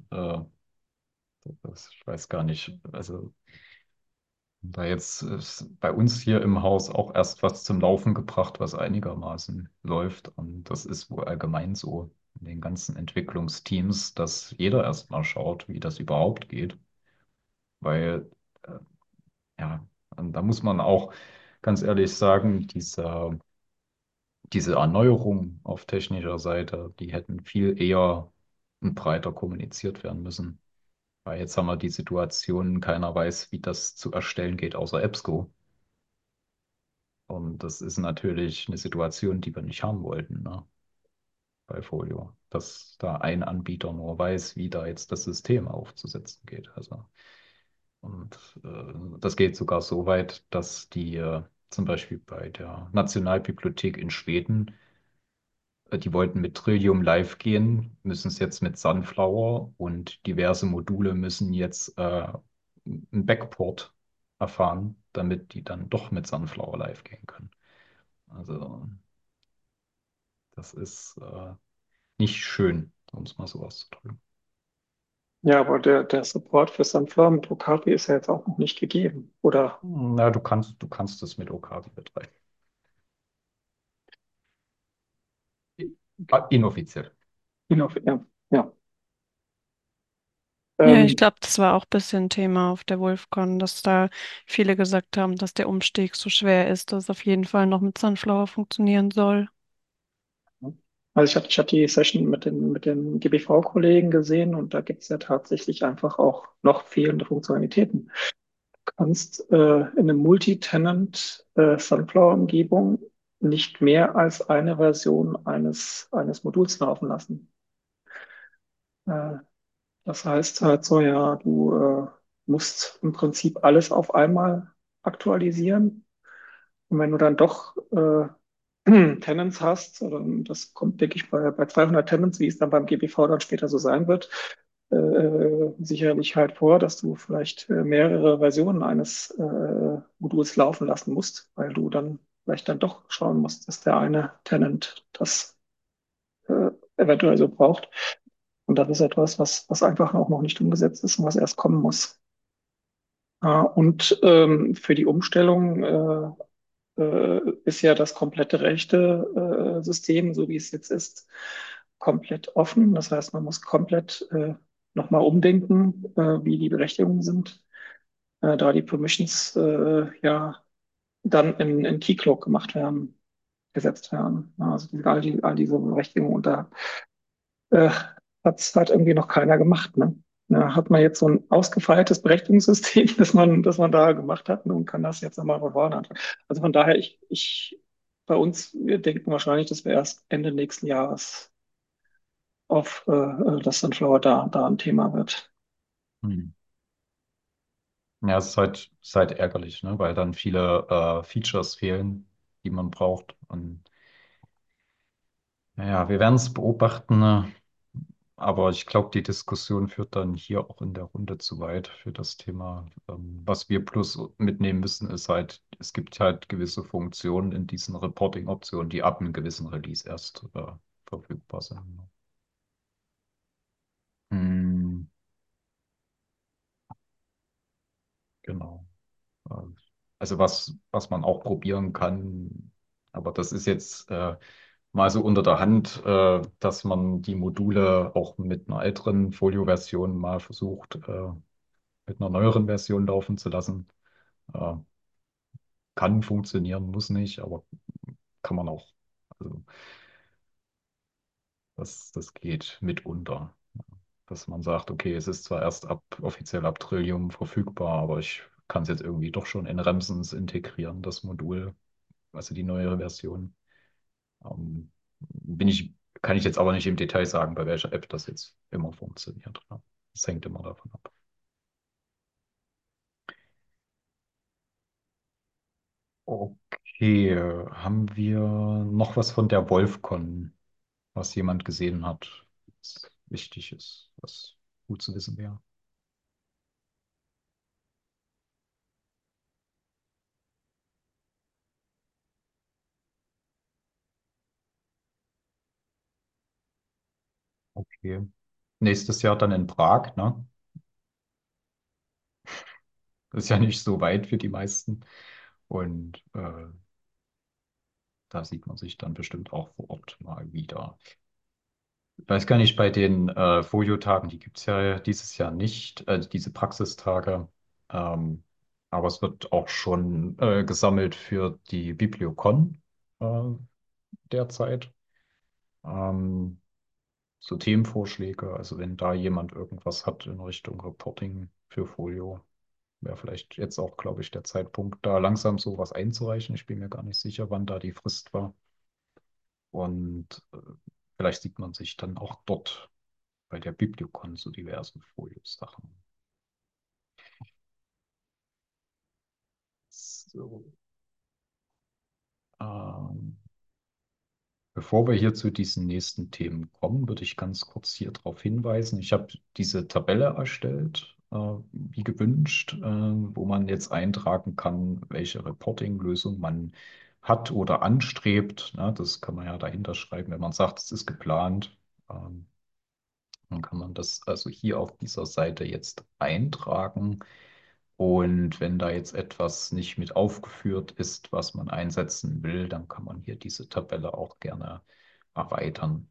Ich weiß gar nicht. Also, da jetzt ist bei uns hier im Haus auch erst was zum Laufen gebracht, was einigermaßen läuft. Und das ist wohl allgemein so in den ganzen Entwicklungsteams, dass jeder erstmal schaut, wie das überhaupt geht. Weil, äh, ja, und da muss man auch ganz ehrlich sagen, diese Erneuerung auf technischer Seite, die hätten viel eher und breiter kommuniziert werden müssen. Weil jetzt haben wir die Situation, keiner weiß, wie das zu erstellen geht, außer EBSCO. Und das ist natürlich eine Situation, die wir nicht haben wollten, ne, bei Folio. Dass da ein Anbieter nur weiß, wie da jetzt das System aufzusetzen geht. Also, und das geht sogar so weit, dass die zum Beispiel bei der Nationalbibliothek in Schweden, die wollten mit Trillium live gehen, müssen es jetzt mit Sunflower und diverse Module müssen jetzt einen Backport erfahren, damit die dann doch mit Sunflower live gehen können. Also das ist nicht schön, um es mal so auszudrücken. Ja, aber der Support für Sunflower mit Okapi ist ja jetzt auch noch nicht gegeben. Oder Na, du kannst es mit Okapi betreiben. Inoffiziell. ja, ja. Ja, ich Ähm, glaube, das war auch ein bisschen Thema auf der WolfCon, dass da viele gesagt haben, dass der Umstieg so schwer ist, dass es auf jeden Fall noch mit Sunflower funktionieren soll. also ich hatte die Session mit den GBV-Kollegen gesehen und da gibt es ja tatsächlich einfach auch noch fehlende Funktionalitäten. Du kannst in einem Multi-Tenant Sunflower-Umgebung nicht mehr als eine Version eines Moduls laufen lassen. Äh, Das heißt halt so, ja, du musst im Prinzip alles auf einmal aktualisieren. Und wenn du dann doch Tenants hast, oder das kommt, denke ich, bei 200 Tenants, wie es dann beim GBV dann später so sein wird, sicherlich halt vor, dass du vielleicht mehrere Versionen eines Moduls laufen lassen musst, weil du dann vielleicht dann doch schauen musst, dass der eine Tenant das eventuell so braucht. Und das ist etwas, was einfach auch noch nicht umgesetzt ist und was erst kommen muss. Und für die Umstellung ist ja das komplette rechte System, so wie es jetzt ist, komplett offen. Das heißt, man muss komplett nochmal umdenken, wie die Berechtigungen sind, da die Permissions ja dann in Keycloak gemacht werden, gesetzt werden. Ja, also all diese Berechtigungen. Und da äh, hat irgendwie noch keiner gemacht. Ne? Ja, hat man jetzt so ein ausgefeiltes Berechtigungssystem, das man da gemacht hat, ne, und kann das jetzt nochmal von vorne anfangen. Also von daher, bei uns, wir denken wahrscheinlich, dass wir erst Ende nächsten Jahres dass Sunflower da ein Thema wird. Hm. Ja, es ist halt ärgerlich, ne? Weil dann viele Features fehlen, die man braucht. Und naja, wir werden es beobachten, ne? Aber ich glaube, die Diskussion führt dann hier auch in der Runde zu weit für das Thema. Was wir plus mitnehmen müssen, ist halt, es gibt halt gewisse Funktionen in diesen Reporting-Optionen, die ab einem gewissen Release erst verfügbar sind. Hm, genau. Ähm, Also was man auch probieren kann, aber das ist jetzt mal so unter der Hand, dass man die Module auch mit einer älteren Folio-Version mal versucht, mit einer neueren Version laufen zu lassen. Äh, Kann funktionieren, muss nicht, aber kann man auch. Also das geht mitunter. Dass man sagt, okay, es ist zwar erst offiziell ab Trillium verfügbar, aber ich kann es jetzt irgendwie doch schon in Remsens integrieren, das Modul, also die neuere Version. Ähm, bin ich, kann ich jetzt aber nicht im Detail sagen, bei welcher App das jetzt immer funktioniert. Ne? Das hängt immer davon ab. Okay, haben wir noch was von der Wolfcon, was jemand gesehen hat, was wichtig ist, was gut zu wissen wäre? Okay. Nächstes Jahr dann in Prag, ne? Das ist ja nicht so weit für die meisten. Und da sieht man sich dann bestimmt auch vor Ort mal wieder. Ich weiß gar nicht, bei den Folio-Tagen, die gibt es ja dieses Jahr nicht, diese Praxistage. Ähm, aber es wird auch schon gesammelt für die Bibliocon äh, derzeit. Ähm, so Themenvorschläge, also wenn da jemand irgendwas hat in Richtung Reporting für Folio, wäre vielleicht jetzt auch, glaube ich, der Zeitpunkt, da langsam sowas einzureichen. Ich bin mir gar nicht sicher, wann da die Frist war. Und vielleicht sieht man sich dann auch dort bei der Bibliocon zu diversen Foliosachen. So, ähm, bevor wir hier zu diesen nächsten Themen kommen, würde ich ganz kurz hier darauf hinweisen. Ich habe diese Tabelle erstellt, wie gewünscht, wo man jetzt eintragen kann, welche Reporting-Lösung man hat oder anstrebt. Ne? Das kann man ja dahinter schreiben, wenn man sagt, es ist geplant. Ähm, Dann kann man das also hier auf dieser Seite jetzt eintragen. Und wenn da jetzt etwas nicht mit aufgeführt ist, was man einsetzen will, dann kann man hier diese Tabelle auch gerne erweitern.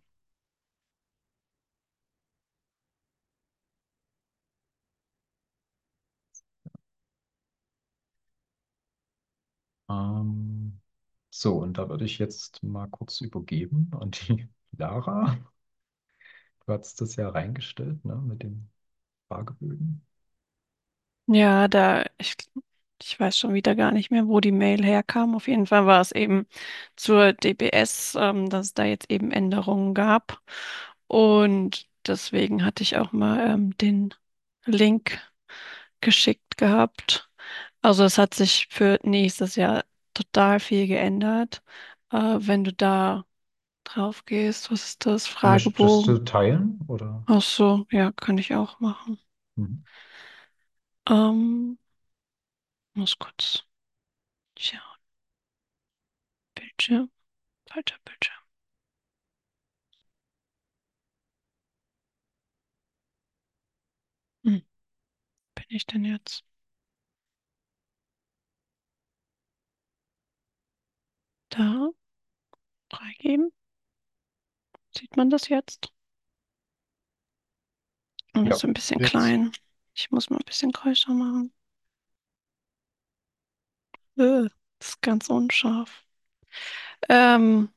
Ähm, so, und da würde ich jetzt mal kurz übergeben an die Lara. Du hast das ja reingestellt, ne, mit den Fragebögen. Ja, ich weiß schon wieder gar nicht mehr, wo die Mail herkam. Auf jeden Fall war es eben zur DBS, dass es da jetzt eben Änderungen gab. Und deswegen hatte ich auch mal den Link geschickt gehabt. Also es hat sich für nächstes Jahr total viel geändert. Wenn du da drauf gehst, was ist das? Möchtest Fragebogen. du teilen, oder? Ach so, ja, kann ich auch machen. Mhm. Ähm, muss kurz schauen. Bildschirm, falscher Bildschirm. Hm, bin ich denn jetzt? Da freigeben. Sieht man das jetzt? Und das Ja, ist ein bisschen Jetzt. klein. Ich muss mal ein bisschen größer machen. Das ist ganz unscharf. Ähm,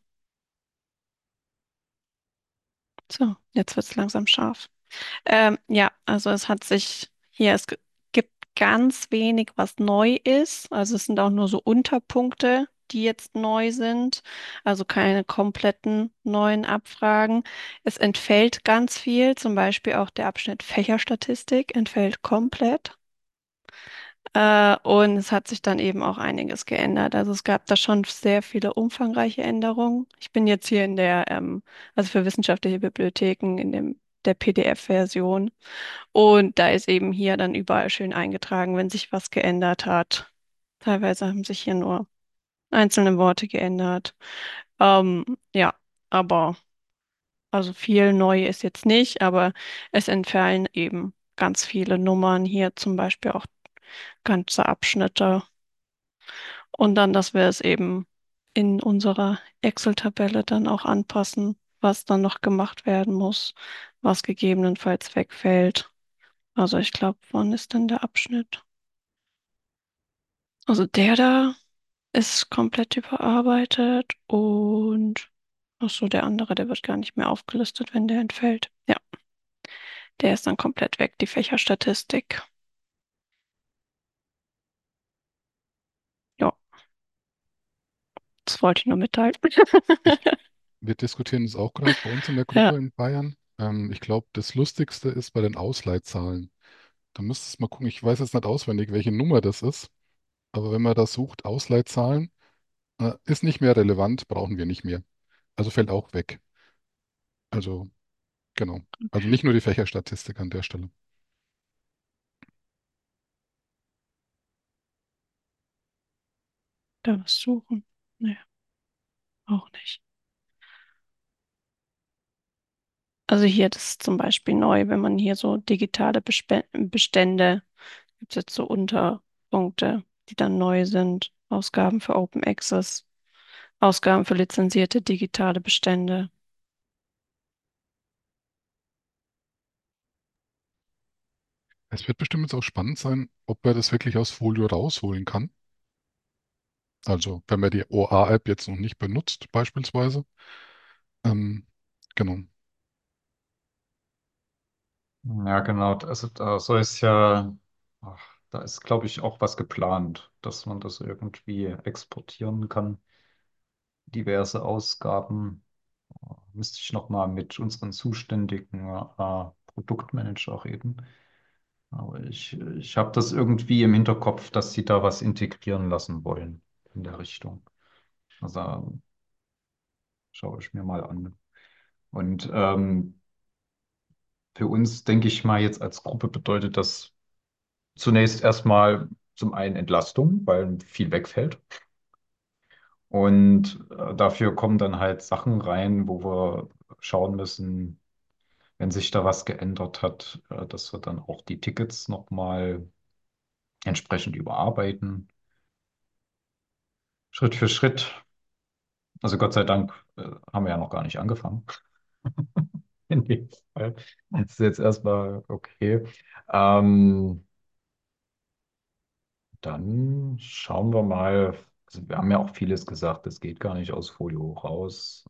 so, jetzt wird es langsam scharf. Ja, also es hat sich hier, gibt ganz wenig, was neu ist. Also es sind auch nur so Unterpunkte, die jetzt neu sind. Also keine kompletten neuen Abfragen. Es entfällt ganz viel, zum Beispiel auch der Abschnitt Fächerstatistik entfällt komplett. Und es hat sich dann eben auch einiges geändert. Also es gab da schon sehr viele umfangreiche Änderungen. Ich bin jetzt hier in also für wissenschaftliche Bibliotheken der PDF-Version. Und da ist eben hier dann überall schön eingetragen, wenn sich was geändert hat. Teilweise haben sich hier nur einzelne Worte geändert. Ja, aber also viel neu ist jetzt nicht, aber es entfallen eben ganz viele Nummern hier, zum Beispiel auch ganze Abschnitte. Und dann, dass wir es eben in unserer Excel-Tabelle dann auch anpassen, was dann noch gemacht werden muss, was gegebenenfalls wegfällt. Also ich glaube, wann ist denn der Abschnitt? Also der da ist komplett überarbeitet und ach so, der andere, der wird gar nicht mehr aufgelistet, wenn der entfällt. Ja, der ist dann komplett weg, die Fächerstatistik. Ja, das wollte ich nur mitteilen. Ich, wir diskutieren es auch gerade bei uns in der Ja, Gruppe in Bayern. Ich glaube, das Lustigste ist bei den Ausleitzahlen. Da müsstest du mal gucken, ich weiß jetzt nicht auswendig, welche Nummer das ist, aber wenn man da sucht, Ausleitzahlen, ist nicht mehr relevant, brauchen wir nicht mehr. Also fällt auch weg. Also, genau. Also nicht nur die Fächerstatistik an der Stelle. da was suchen. Nee, auch nicht. Also hier, das ist zum Beispiel neu, wenn man hier so digitale Bestände, gibt es jetzt so Unterpunkte, die dann neu sind. Ausgaben für Open Access, Ausgaben für lizenzierte digitale Bestände. Es wird bestimmt jetzt auch spannend sein, ob er das wirklich aus Folio rausholen kann. Also, wenn man die OA-App jetzt noch nicht benutzt, beispielsweise. Ähm, genau. ja, genau. Also da soll es ja, ach, da ist, glaube ich, auch was geplant, dass man das irgendwie exportieren kann. Diverse Ausgaben. Müsste ich nochmal mit unseren zuständigen Produktmanager reden. Aber ich habe das irgendwie im Hinterkopf, dass sie da was integrieren lassen wollen in der Richtung. Also schaue ich mir mal an. Und für uns, denke ich mal, jetzt als Gruppe bedeutet das zunächst erstmal zum einen Entlastung, weil viel wegfällt. Und dafür kommen dann halt Sachen rein, wo wir schauen müssen, wenn sich da was geändert hat, dass wir dann auch die Tickets nochmal entsprechend überarbeiten, Schritt für Schritt. Also Gott sei Dank haben wir ja noch gar nicht angefangen. In dem Fall. Das ist jetzt erstmal okay. Ähm, Dann schauen wir mal. Also wir haben ja auch vieles gesagt, das geht gar nicht aus Folio raus.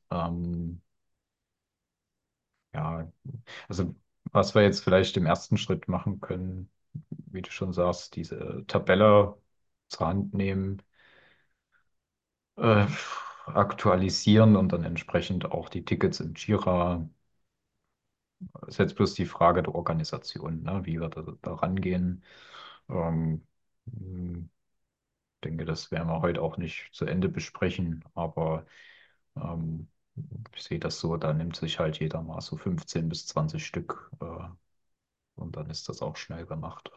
Ja, also was wir jetzt vielleicht im ersten Schritt machen können, wie du schon sagst, diese Tabelle zur Hand nehmen, äh, aktualisieren und dann entsprechend auch die Tickets im Jira. Ist jetzt bloß die Frage der Organisation, ne, wie wir da rangehen. Ähm, denke, das werden wir heute auch nicht zu Ende besprechen, aber ähm, ich sehe das so, da nimmt sich halt jeder mal so 15 bis 20 Stück und dann ist das auch schnell gemacht.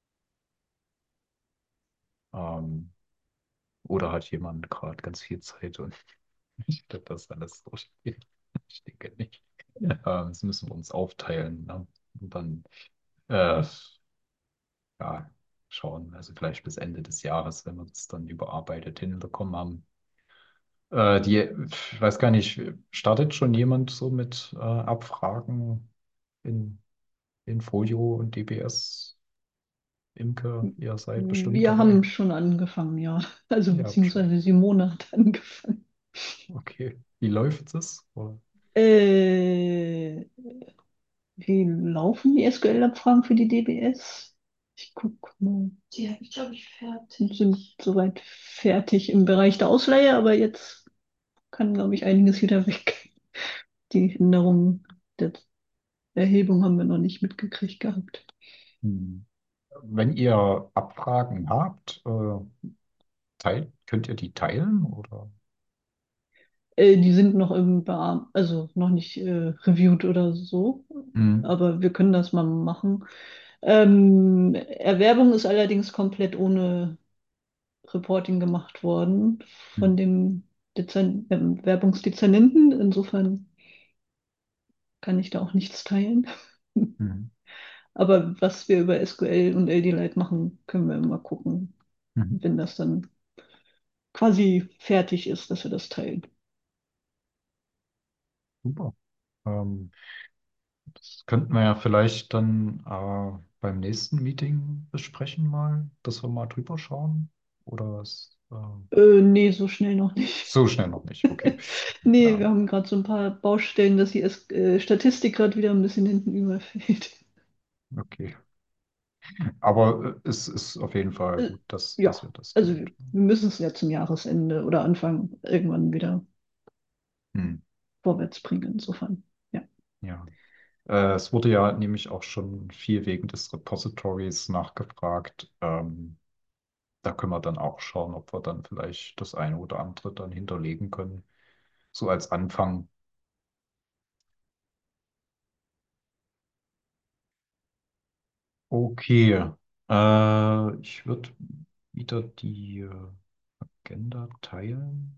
Ähm, oder hat jemand gerade ganz viel Zeit und möchte das alles durchgehen? Ich denke nicht. Das müssen wir uns aufteilen, ne? Und dann äh, ja, schauen, also vielleicht bis Ende des Jahres, wenn wir das dann überarbeitet hinbekommen haben. Ich weiß gar nicht, startet schon jemand so mit Abfragen in, in Folio und DBS? Imke, ihr seid bestimmt Wir haben dabei. schon angefangen, ja. Also Ihr habt schon. beziehungsweise Simone hat angefangen. Okay. Wie läuft es? Oder? Äh, Wie laufen die SQL-Abfragen für die DBS? Ich gucke mal. Die habe ich, glaube ich, fertig. Sind soweit fertig im Bereich der Ausleihe, aber jetzt kann, glaube ich, einiges wieder weg. Die Änderungen der Erhebung haben wir noch nicht mitgekriegt gehabt. Hm. Wenn ihr Abfragen habt, könnt ihr die teilen oder? Die sind noch im also noch nicht reviewed oder so, Hm. aber wir können das mal machen. Erwerbung ist allerdings komplett ohne Reporting gemacht worden Hm. von dem Werbungsdezernenten. Insofern kann ich da auch nichts teilen. Hm. Aber was wir über SQL und LD-Lite machen, können wir mal gucken, Mhm. wenn das dann quasi fertig ist, dass wir das teilen. Super. Ähm, Das könnten wir ja vielleicht dann beim nächsten Meeting besprechen mal, dass wir mal drüber schauen. Oder ist, Nee, so schnell noch nicht. so schnell noch nicht? Okay. Nee, Ja, wir haben gerade so ein paar Baustellen, dass die Statistik gerade wieder ein bisschen hinten überfällt. okay. Aber es ist auf jeden Fall Äh, gut, dass ja, wir das also tun. wir müssen es ja zum Jahresende oder Anfang irgendwann wieder Hm. vorwärts bringen, insofern. Ja. Ja. Es wurde ja nämlich auch schon viel wegen des Repositories nachgefragt. Da können wir dann auch schauen, ob wir dann vielleicht das eine oder andere dann hinterlegen können. So als Anfang. Okay. Ich würde wieder die Agenda teilen.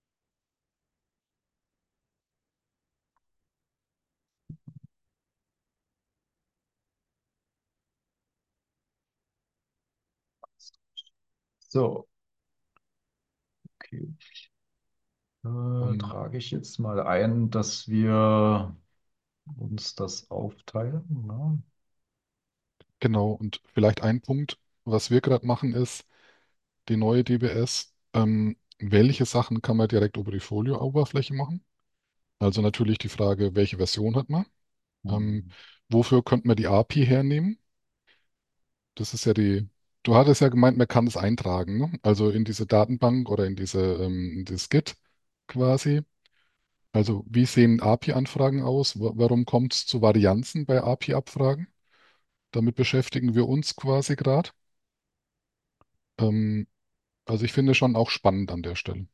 So, okay. Ähm, Trage ich jetzt mal ein, dass wir uns das aufteilen. Ne? genau, und vielleicht ein Punkt, was wir gerade machen, ist die neue DBS. Welche Sachen kann man direkt über die Folio-Oberfläche machen? Also natürlich die Frage, welche Version hat man? Ähm, Hm. wofür könnte man die API hernehmen? Das ist ja du hattest ja gemeint, man kann es eintragen, ne? Also in diese Datenbank oder in das Git quasi. Also wie sehen API-Anfragen aus? Warum kommt es zu Varianzen bei API-Abfragen? Damit beschäftigen wir uns quasi gerade. Ähm, also ich finde schon auch spannend an der Stelle.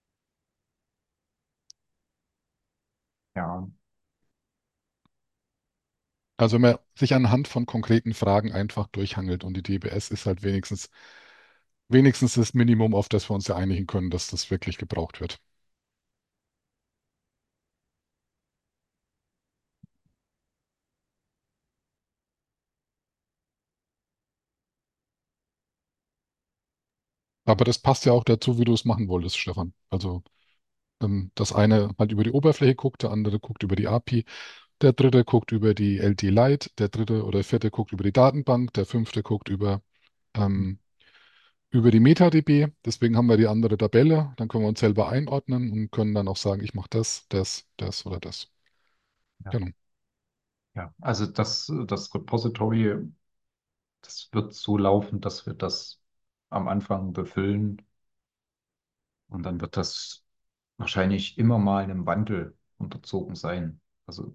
Ja, Also wenn man sich anhand von konkreten Fragen einfach durchhangelt und die DBS ist halt wenigstens das Minimum, auf das wir uns ja einigen können, dass das wirklich gebraucht wird. Aber das passt ja auch dazu, wie du es machen wolltest, Stefan. Also das eine halt über die Oberfläche guckt, der andere guckt über die API, der dritte guckt über die LD Lite, der dritte oder vierte guckt über die Datenbank, der fünfte guckt ähm, über die MetaDB. Deswegen haben wir die andere Tabelle. Dann können wir uns selber einordnen und können dann auch sagen, ich mache das oder das. ja, Genau. ja. Also das Repository, das wird so laufen, dass wir das am Anfang befüllen und dann wird das wahrscheinlich immer mal einem Wandel unterzogen sein. Also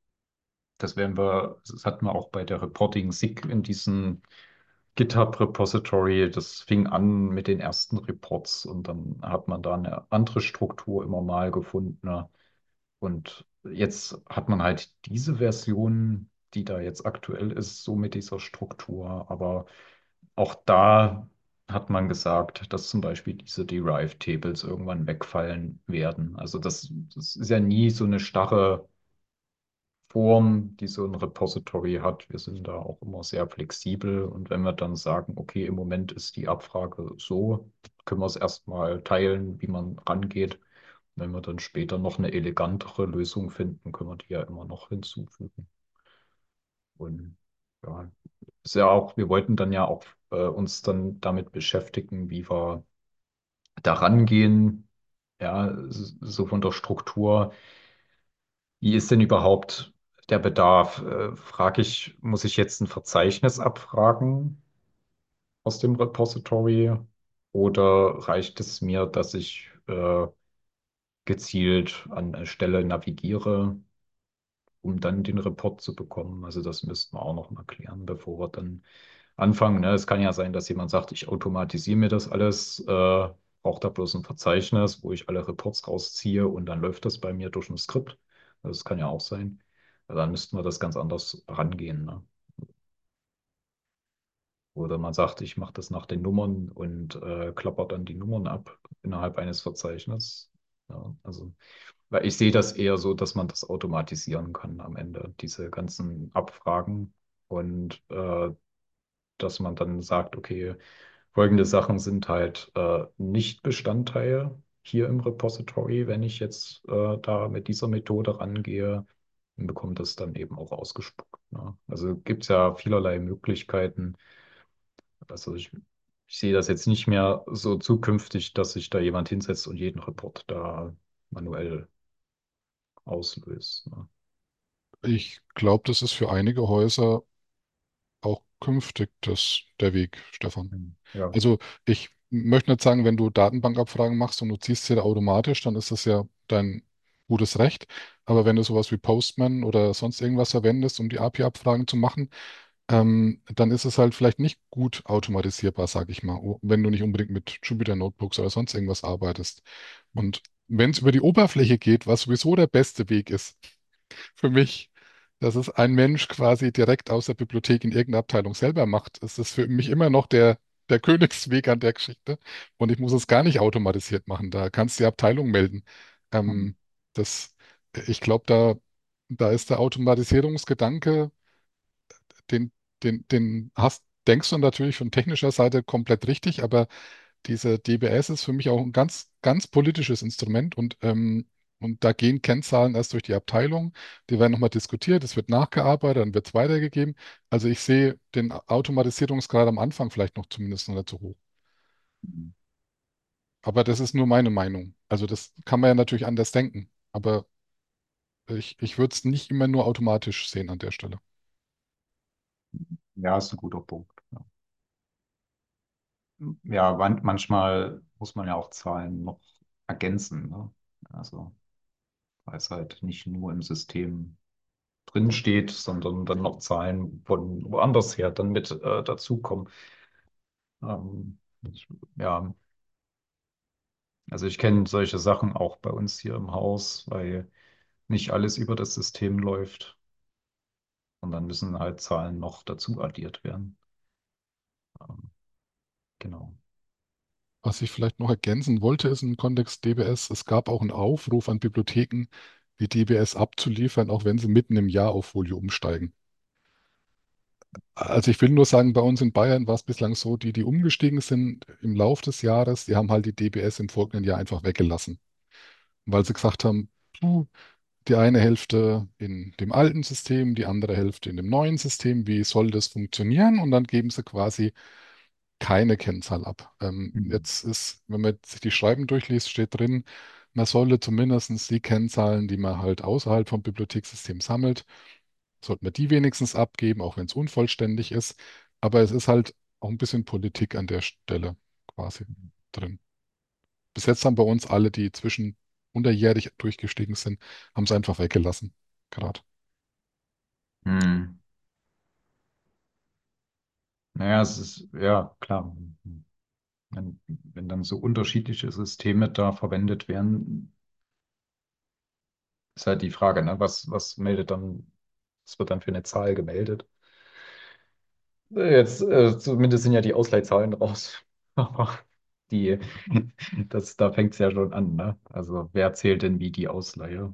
das hatten wir auch bei der Reporting SIG in diesem GitHub Repository. Das fing an mit den ersten Reports und dann hat man da eine andere Struktur immer mal gefunden. Ne? Und jetzt hat man halt diese Version, die da jetzt aktuell ist, so mit dieser Struktur. Aber auch da hat man gesagt, dass zum Beispiel diese Derived Tables irgendwann wegfallen werden. Also das ist ja nie so eine starre Form, die so ein Repository hat. Wir sind da auch immer sehr flexibel. Und wenn wir dann sagen, okay, im Moment ist die Abfrage so, können wir es erstmal teilen, wie man rangeht. wenn wir dann später noch eine elegantere Lösung finden, können wir die ja immer noch hinzufügen. Und ja, ist ja auch, wir wollten dann ja auch uns dann damit beschäftigen, wie wir da rangehen, ja, so von der Struktur. Wie ist denn überhaupt der Bedarf? Muss ich jetzt ein Verzeichnis abfragen aus dem Repository oder reicht es mir, dass ich gezielt an eine Stelle navigiere, um dann den Report zu bekommen? Also das müssten wir auch noch mal klären, bevor wir dann anfangen. Ne? Es kann ja sein, dass jemand sagt, ich automatisiere mir das alles, brauche da bloß ein Verzeichnis, wo ich alle Reports rausziehe und dann läuft das bei mir durch ein Skript. Das kann ja auch sein. Dann müssten wir das ganz anders rangehen. Ne? Oder man sagt, ich mache das nach den Nummern und klappert dann die Nummern ab innerhalb eines Verzeichnisses. Ja, also, weil ich sehe das eher so, dass man das automatisieren kann am Ende, diese ganzen Abfragen und dass man dann sagt, okay, folgende Sachen sind halt nicht Bestandteil hier im Repository. Wenn ich jetzt da mit dieser Methode rangehe, dann bekommt das dann eben auch ausgespuckt. Ne? Also gibt es ja vielerlei Möglichkeiten. Also ich sehe das jetzt nicht mehr so zukünftig, dass sich da jemand hinsetzt und jeden Report da manuell auslöst. Ne? Ich glaube, das ist für einige Häuser auch künftig der Weg, Stefan. Ja. Also ich möchte nicht sagen, wenn du Datenbankabfragen machst und du ziehst sie da automatisch, dann ist das ja dein gutes Recht. Aber wenn du sowas wie Postman oder sonst irgendwas verwendest, um die API-Abfragen zu machen, dann ist es halt vielleicht nicht gut automatisierbar, sage ich mal, wenn du nicht unbedingt mit Jupyter Notebooks oder sonst irgendwas arbeitest. Und wenn es über die Oberfläche geht, was sowieso der beste Weg ist, für mich, dass es ein Mensch quasi direkt aus der Bibliothek in irgendeiner Abteilung selber macht, ist das für mich immer noch der Königsweg an der Geschichte. Und ich muss es gar nicht automatisiert machen. Da kannst du die Abteilung melden. Mhm. Das, ich glaube, da ist der Automatisierungsgedanke, den, denkst du natürlich von technischer Seite komplett richtig, aber diese DBS ist für mich auch ein ganz, ganz politisches Instrument und da gehen Kennzahlen erst durch die Abteilung, die werden nochmal diskutiert, es wird nachgearbeitet, dann wird es weitergegeben. Also ich sehe den Automatisierungsgrad am Anfang vielleicht noch zumindest noch nicht so hoch. Aber das ist nur meine Meinung. Also das kann man ja natürlich anders denken, aber ich würde es nicht immer nur automatisch sehen an der Stelle. Ja, ist ein guter Punkt. Ja, ja manchmal muss man ja auch Zahlen noch ergänzen. Ne? Also, weil es halt nicht nur im System drin steht, sondern dann noch Zahlen von woanders her dann mit dazukommen. Ja, also ich kenne solche Sachen auch bei uns hier im Haus, weil nicht alles über das System läuft und dann müssen halt Zahlen noch dazu addiert werden. Ähm, genau. Was ich vielleicht noch ergänzen wollte, ist im Kontext DBS, es gab auch einen Aufruf an Bibliotheken, die DBS abzuliefern, auch wenn sie mitten im Jahr auf Folio umsteigen. Also ich will nur sagen, bei uns in Bayern war es bislang so, die umgestiegen sind im Lauf des Jahres, die haben halt die DBS im folgenden Jahr einfach weggelassen, weil sie gesagt haben, puh, die eine Hälfte in dem alten System, die andere Hälfte in dem neuen System, wie soll das funktionieren? Und dann geben sie quasi keine Kennzahl ab. Mhm. Jetzt ist, wenn man sich die Schreiben durchliest, steht drin, man solle zumindest die Kennzahlen, die man halt außerhalb vom Bibliothekssystem sammelt, sollte man die wenigstens abgeben, auch wenn es unvollständig ist. Aber es ist halt auch ein bisschen Politik an der Stelle quasi drin. Bis jetzt haben bei uns alle, die zwischen unterjährig durchgestiegen sind, haben es einfach weggelassen. Gerade. Hm. Naja, es ist, ja, klar. Wenn dann so unterschiedliche Systeme da verwendet werden, ist halt die Frage, ne? Was meldet dann, was wird dann für eine Zahl gemeldet? Jetzt, zumindest sind ja die Ausleihzahlen raus. Aber die, da fängt es ja schon an, ne? Also wer zählt denn wie die Ausleihe?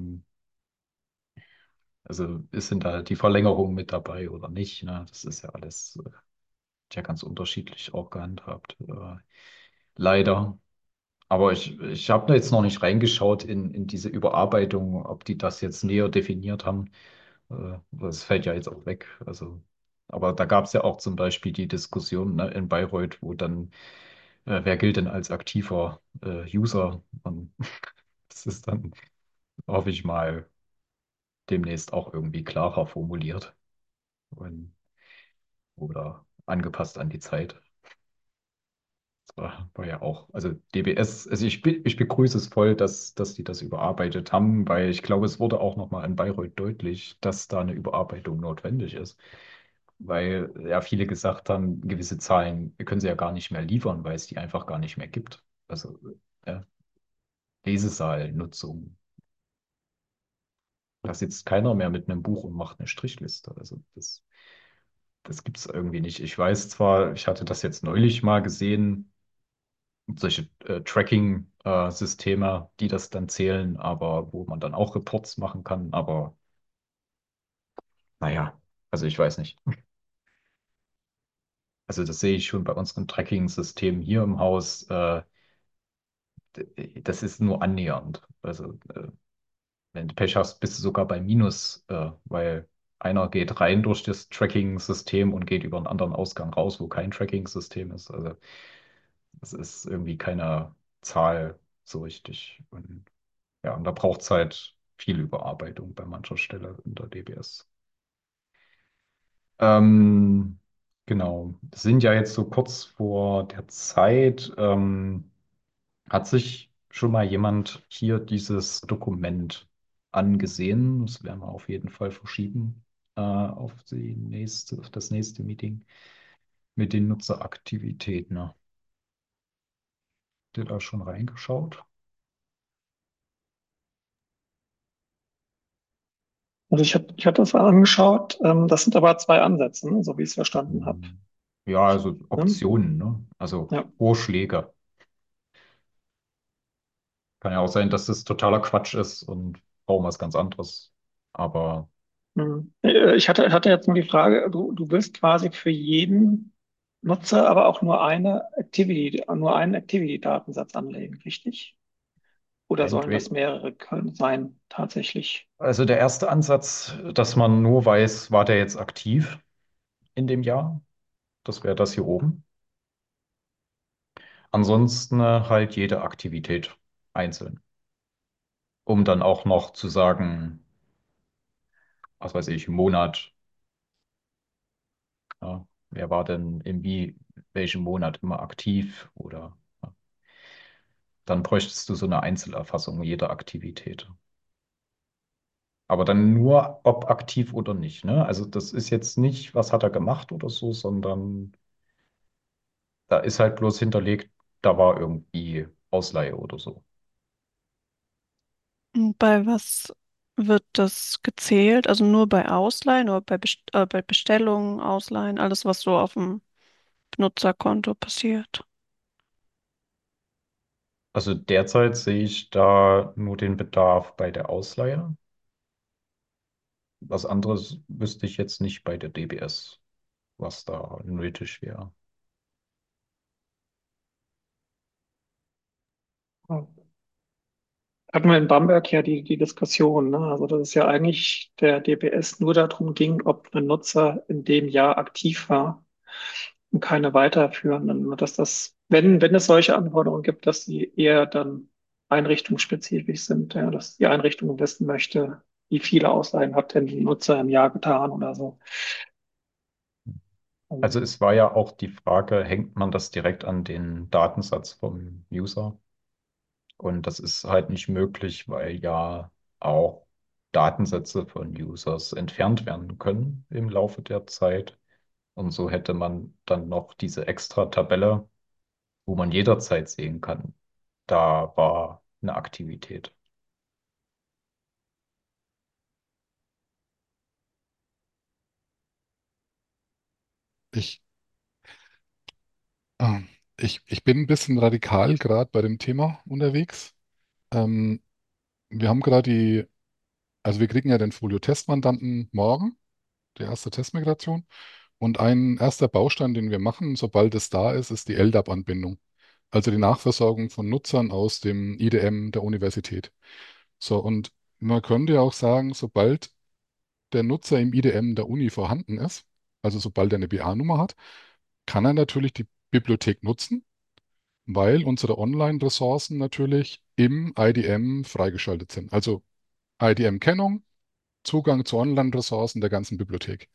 Also sind da die Verlängerungen mit dabei oder nicht? Ne? Das ist ja alles ja ganz unterschiedlich auch gehandhabt. Leider. Aber ich habe da jetzt noch nicht reingeschaut in diese Überarbeitung, ob die das jetzt näher definiert haben. Das fällt ja jetzt auch weg. Also, aber da gab es ja auch zum Beispiel die Diskussion, ne, in Bayreuth, wo dann, wer gilt denn als aktiver User? Und das ist dann, hoffe ich mal, demnächst auch irgendwie klarer formuliert und, oder angepasst an die Zeit. War ja auch, also DBS, also ich begrüße es voll, dass die das überarbeitet haben, weil ich glaube, es wurde auch nochmal in Bayreuth deutlich, dass da eine Überarbeitung notwendig ist. Weil ja viele gesagt haben, gewisse Zahlen können sie ja gar nicht mehr liefern, weil es die einfach gar nicht mehr gibt. Also Lesesaalnutzung. Da sitzt keiner mehr mit einem Buch und macht eine Strichliste. Also das gibt es irgendwie nicht. Ich weiß zwar, ich hatte das jetzt neulich mal gesehen, solche Tracking-Systeme, die das dann zählen, aber wo man dann auch Reports machen kann. Aber naja, also ich weiß nicht. Also das sehe ich schon bei unserem Tracking-System hier im Haus. Das ist nur annähernd. Also wenn du Pech hast, bist du sogar bei Minus, weil einer geht rein durch das Tracking-System und geht über einen anderen Ausgang raus, wo kein Tracking-System ist. Also das ist irgendwie keine Zahl so richtig. Und ja, und da braucht es halt viel Überarbeitung bei mancher Stelle in der DBS. Ähm, genau. Wir sind ja jetzt so kurz vor der Zeit. Hat sich schon mal jemand hier dieses Dokument angesehen? Das werden wir auf jeden Fall verschieben, auf das nächste Meeting mit den Nutzeraktivitäten. Ne? Habt ihr da schon reingeschaut? Also ich hab das angeschaut. Das sind aber zwei Ansätze, ne, so wie ich es verstanden habe. Hm. Ja, also Ne? Optionen, ne? Also Ja. Vorschläge. Kann ja auch sein, dass das totaler Quatsch ist und brauchen was ganz anderes. Aber Mhm. Ich hatte jetzt nur die Frage, du willst quasi für jeden Nutzer aber auch nur einen Activity-Datensatz anlegen, richtig? Oder sollen entweder, das mehrere können sein, tatsächlich? also der erste Ansatz, dass man nur weiß, war der jetzt aktiv in dem Jahr, das wäre das hier oben. Ansonsten halt jede Aktivität einzeln, um dann auch noch zu sagen, was weiß ich, im Monat, ja, wer war denn welchem Monat immer aktiv oder ja, dann bräuchtest du so eine Einzelerfassung jeder Aktivität. Aber dann nur, ob aktiv oder nicht, ne? Also das ist jetzt nicht, was hat er gemacht oder so, sondern da ist halt bloß hinterlegt, da war irgendwie Ausleihe oder so. Und bei was wird das gezählt? Also nur bei Ausleihen oder bei Bestellungen, Ausleihen, alles, was so auf dem Benutzerkonto passiert? Also derzeit sehe ich da nur den Bedarf bei der Ausleihe. Was anderes wüsste ich jetzt nicht bei der DBS, was da nötig wäre. Hatten wir in Bamberg ja die Diskussion, ne? Also, dass es ja eigentlich der DPS nur darum ging, ob ein Nutzer in dem Jahr aktiv war und keine weiterführenden. Und dass das, wenn es solche Anforderungen gibt, dass die eher dann einrichtungsspezifisch sind, ja, dass die Einrichtung wissen möchte, wie viele Ausleihen hat denn die Nutzer im Jahr getan oder so. Also Ähm, es war ja auch die Frage, hängt man das direkt an den Datensatz vom User? Und das ist halt nicht möglich, weil ja auch Datensätze von Users entfernt werden können im Laufe der Zeit. Und so hätte man dann noch diese extra Tabelle, wo man jederzeit sehen kann, da war eine Aktivität. Ich, äh, ich bin ein bisschen radikal gerade bei dem Thema unterwegs. Ähm, wir haben gerade also wir kriegen ja den Folio-Testmandanten morgen, die erste Testmigration. Und ein erster Baustein, den wir machen, sobald es da ist, ist die LDAP-Anbindung. also die Nachversorgung von Nutzern aus dem IDM der Universität. So, und man könnte ja auch sagen, sobald der Nutzer im IDM der Uni vorhanden ist, also sobald er eine BA-Nummer hat, kann er natürlich die Bibliothek nutzen, weil unsere Online-Ressourcen natürlich im IDM freigeschaltet sind. Also IDM-Kennung, Zugang zu Online-Ressourcen der ganzen Bibliothek.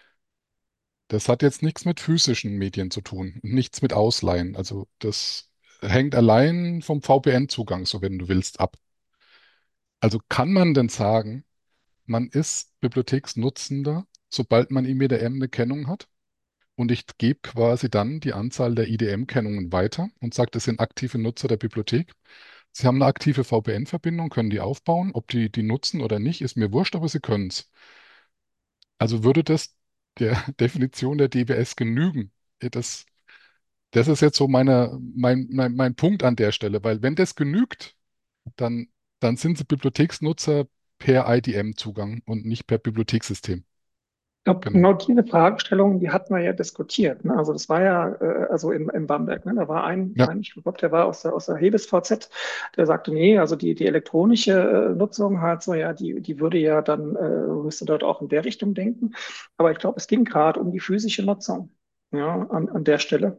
Das hat jetzt nichts mit physischen Medien zu tun, nichts mit Ausleihen. Also das hängt allein vom VPN-Zugang, so wenn du willst, ab. Also kann man denn sagen, man ist Bibliotheksnutzender, sobald man im IDM eine Kennung hat? Und ich gebe quasi dann die Anzahl der IDM-Kennungen weiter und sage, das sind aktive Nutzer der Bibliothek. Sie haben eine aktive VPN-Verbindung, können die aufbauen. Ob die nutzen oder nicht, ist mir wurscht, aber sie können es. Also würde das der Definition der DBS genügen? Das ist jetzt so mein Punkt an der Stelle, weil wenn das genügt, dann, dann sind sie Bibliotheksnutzer per IDM-Zugang und nicht per Bibliothekssystem. Ich glaube, Genau. genau diese Fragestellung, die hatten wir ja diskutiert. Ne? Also das war ja also im Bamberg. Ne? Da war Ja, ich glaube, der war aus der Hebes VZ, der sagte, nee, also die elektronische Nutzung halt so, ja, die würde ja dann, müsste dort auch in der Richtung denken. Aber ich glaube, es ging gerade um die physische Nutzung, ja, an der Stelle.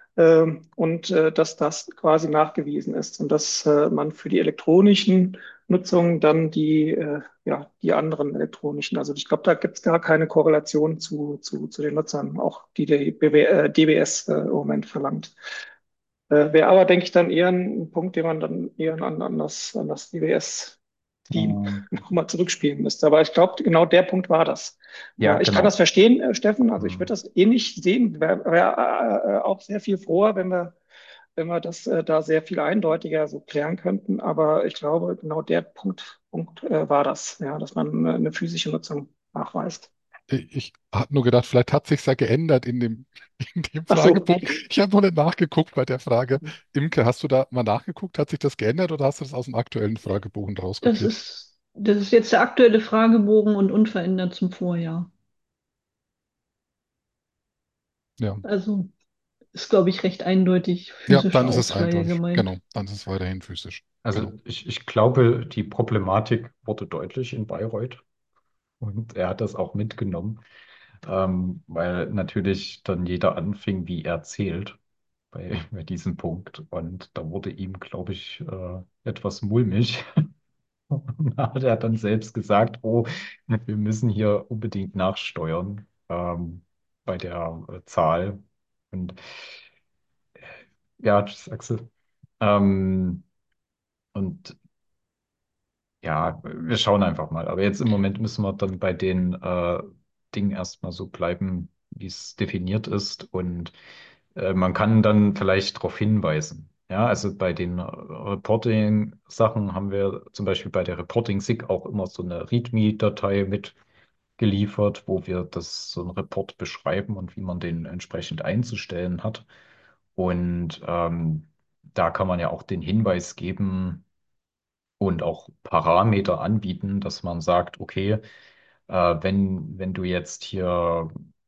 Und dass das quasi nachgewiesen ist und dass man für die elektronischen Nutzungen dann ja, die anderen elektronischen, also ich glaube, da gibt es gar keine Korrelation zu den Nutzern, auch die der DBS im Moment verlangt. Wäre aber, denke ich, dann eher ein Punkt, den man dann eher an das DBS-Team Ähm, nochmal zurückspielen müsste. Aber ich glaube, genau der Punkt war das. ja, Ich kann das genau. verstehen, Steffen. Also ich würde Hm. das ähnlich sehen. Wär auch sehr viel froher, wenn wir das da sehr viel eindeutiger so klären könnten. Aber ich glaube, genau der Punkt war das, ja, dass man eine physische Nutzung nachweist. ich habe nur gedacht, vielleicht hat sich ja geändert in dem Ach so, Fragebogen. Ich habe noch nicht nachgeguckt bei der Frage. Imke, hast du da mal nachgeguckt? Hat sich das geändert oder hast du das aus dem aktuellen Fragebogen rauskopiert? Das ist jetzt der aktuelle Fragebogen und unverändert zum Vorjahr. Ja. Also ist, glaube ich, recht eindeutig Ja, physische dann ist es Ausleihe eindeutig. gemeint. Genau, dann ist es weiterhin physisch. Also Genau. ich glaube, die Problematik wurde deutlich in Bayreuth und er hat das auch mitgenommen, weil natürlich dann jeder anfing, wie er zählt bei diesem Punkt. Und da wurde ihm, glaube ich, etwas mulmig. Und da hat er dann selbst gesagt, oh, wir müssen hier unbedingt nachsteuern bei der Zahl. Und ja, tschüss, Axel. Ähm, und ja, wir schauen einfach mal. Aber jetzt im Moment müssen wir dann bei den Dingen erstmal so bleiben, wie es definiert ist. Und man kann dann vielleicht darauf hinweisen. Ja, also bei den Reporting-Sachen haben wir zum Beispiel bei der Reporting-SIG auch immer so eine README-Datei mitgeliefert, wo wir so einen Report beschreiben und wie man den entsprechend einzustellen hat. Und da kann man ja auch den Hinweis geben, und auch Parameter anbieten, dass man sagt, okay, wenn du jetzt hier,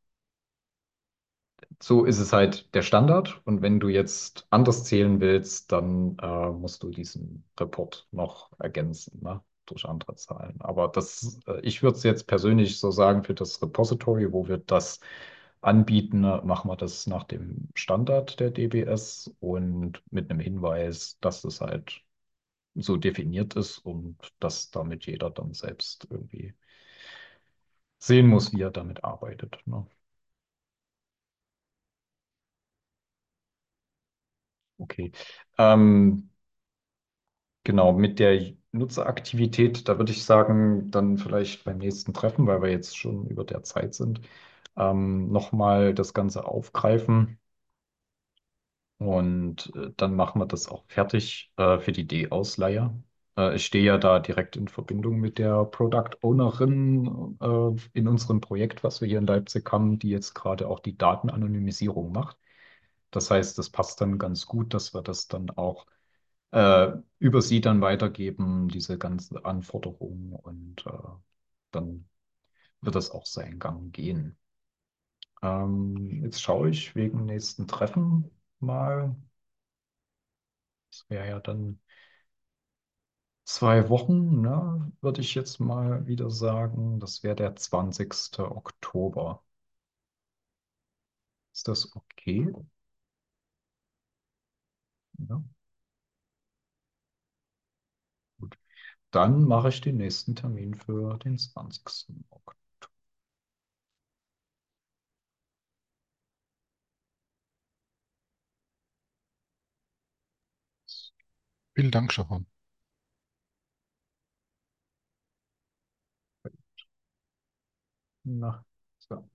so ist es halt der Standard und wenn du jetzt anders zählen willst, dann musst du diesen Report noch ergänzen, ne, durch andere Zahlen. Aber ich würde es jetzt persönlich so sagen, für das Repository, wo wir das anbieten, machen wir das nach dem Standard der DBS und mit einem Hinweis, dass es halt so definiert ist und dass damit jeder dann selbst irgendwie sehen muss, wie er damit arbeitet. Ne? Okay. Ähm, genau, mit der Nutzeraktivität, da würde ich sagen, dann vielleicht beim nächsten Treffen, weil wir jetzt schon über der Zeit sind, nochmal das Ganze aufgreifen. Und dann machen wir das auch fertig für die D-Ausleihe. Ich stehe ja da direkt in Verbindung mit der Product Ownerin in unserem Projekt, was wir hier in Leipzig haben, die jetzt gerade auch die Datenanonymisierung macht. Das heißt, das passt dann ganz gut, dass wir das dann auch über sie dann weitergeben, diese ganzen Anforderungen und dann wird das auch seinen Gang gehen. Jetzt schaue ich wegen nächsten Treffen mal. Das wäre ja dann 2 Wochen, ne, würde ich jetzt mal wieder sagen. Das wäre der 20. Oktober. Ist das okay? Ja, gut. Dann mache ich den nächsten Termin für den 20. Oktober. Vielen Dank, Stefan. Na, so.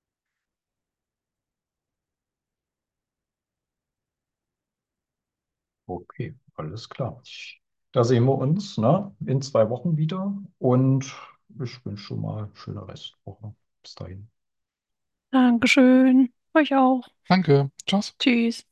Okay, alles klar. Da sehen wir uns, ne, in 2 Wochen wieder und ich wünsche schon mal schöne Restwoche. Bis dahin. Dankeschön. Euch auch. Danke. Tschüss. Tschüss.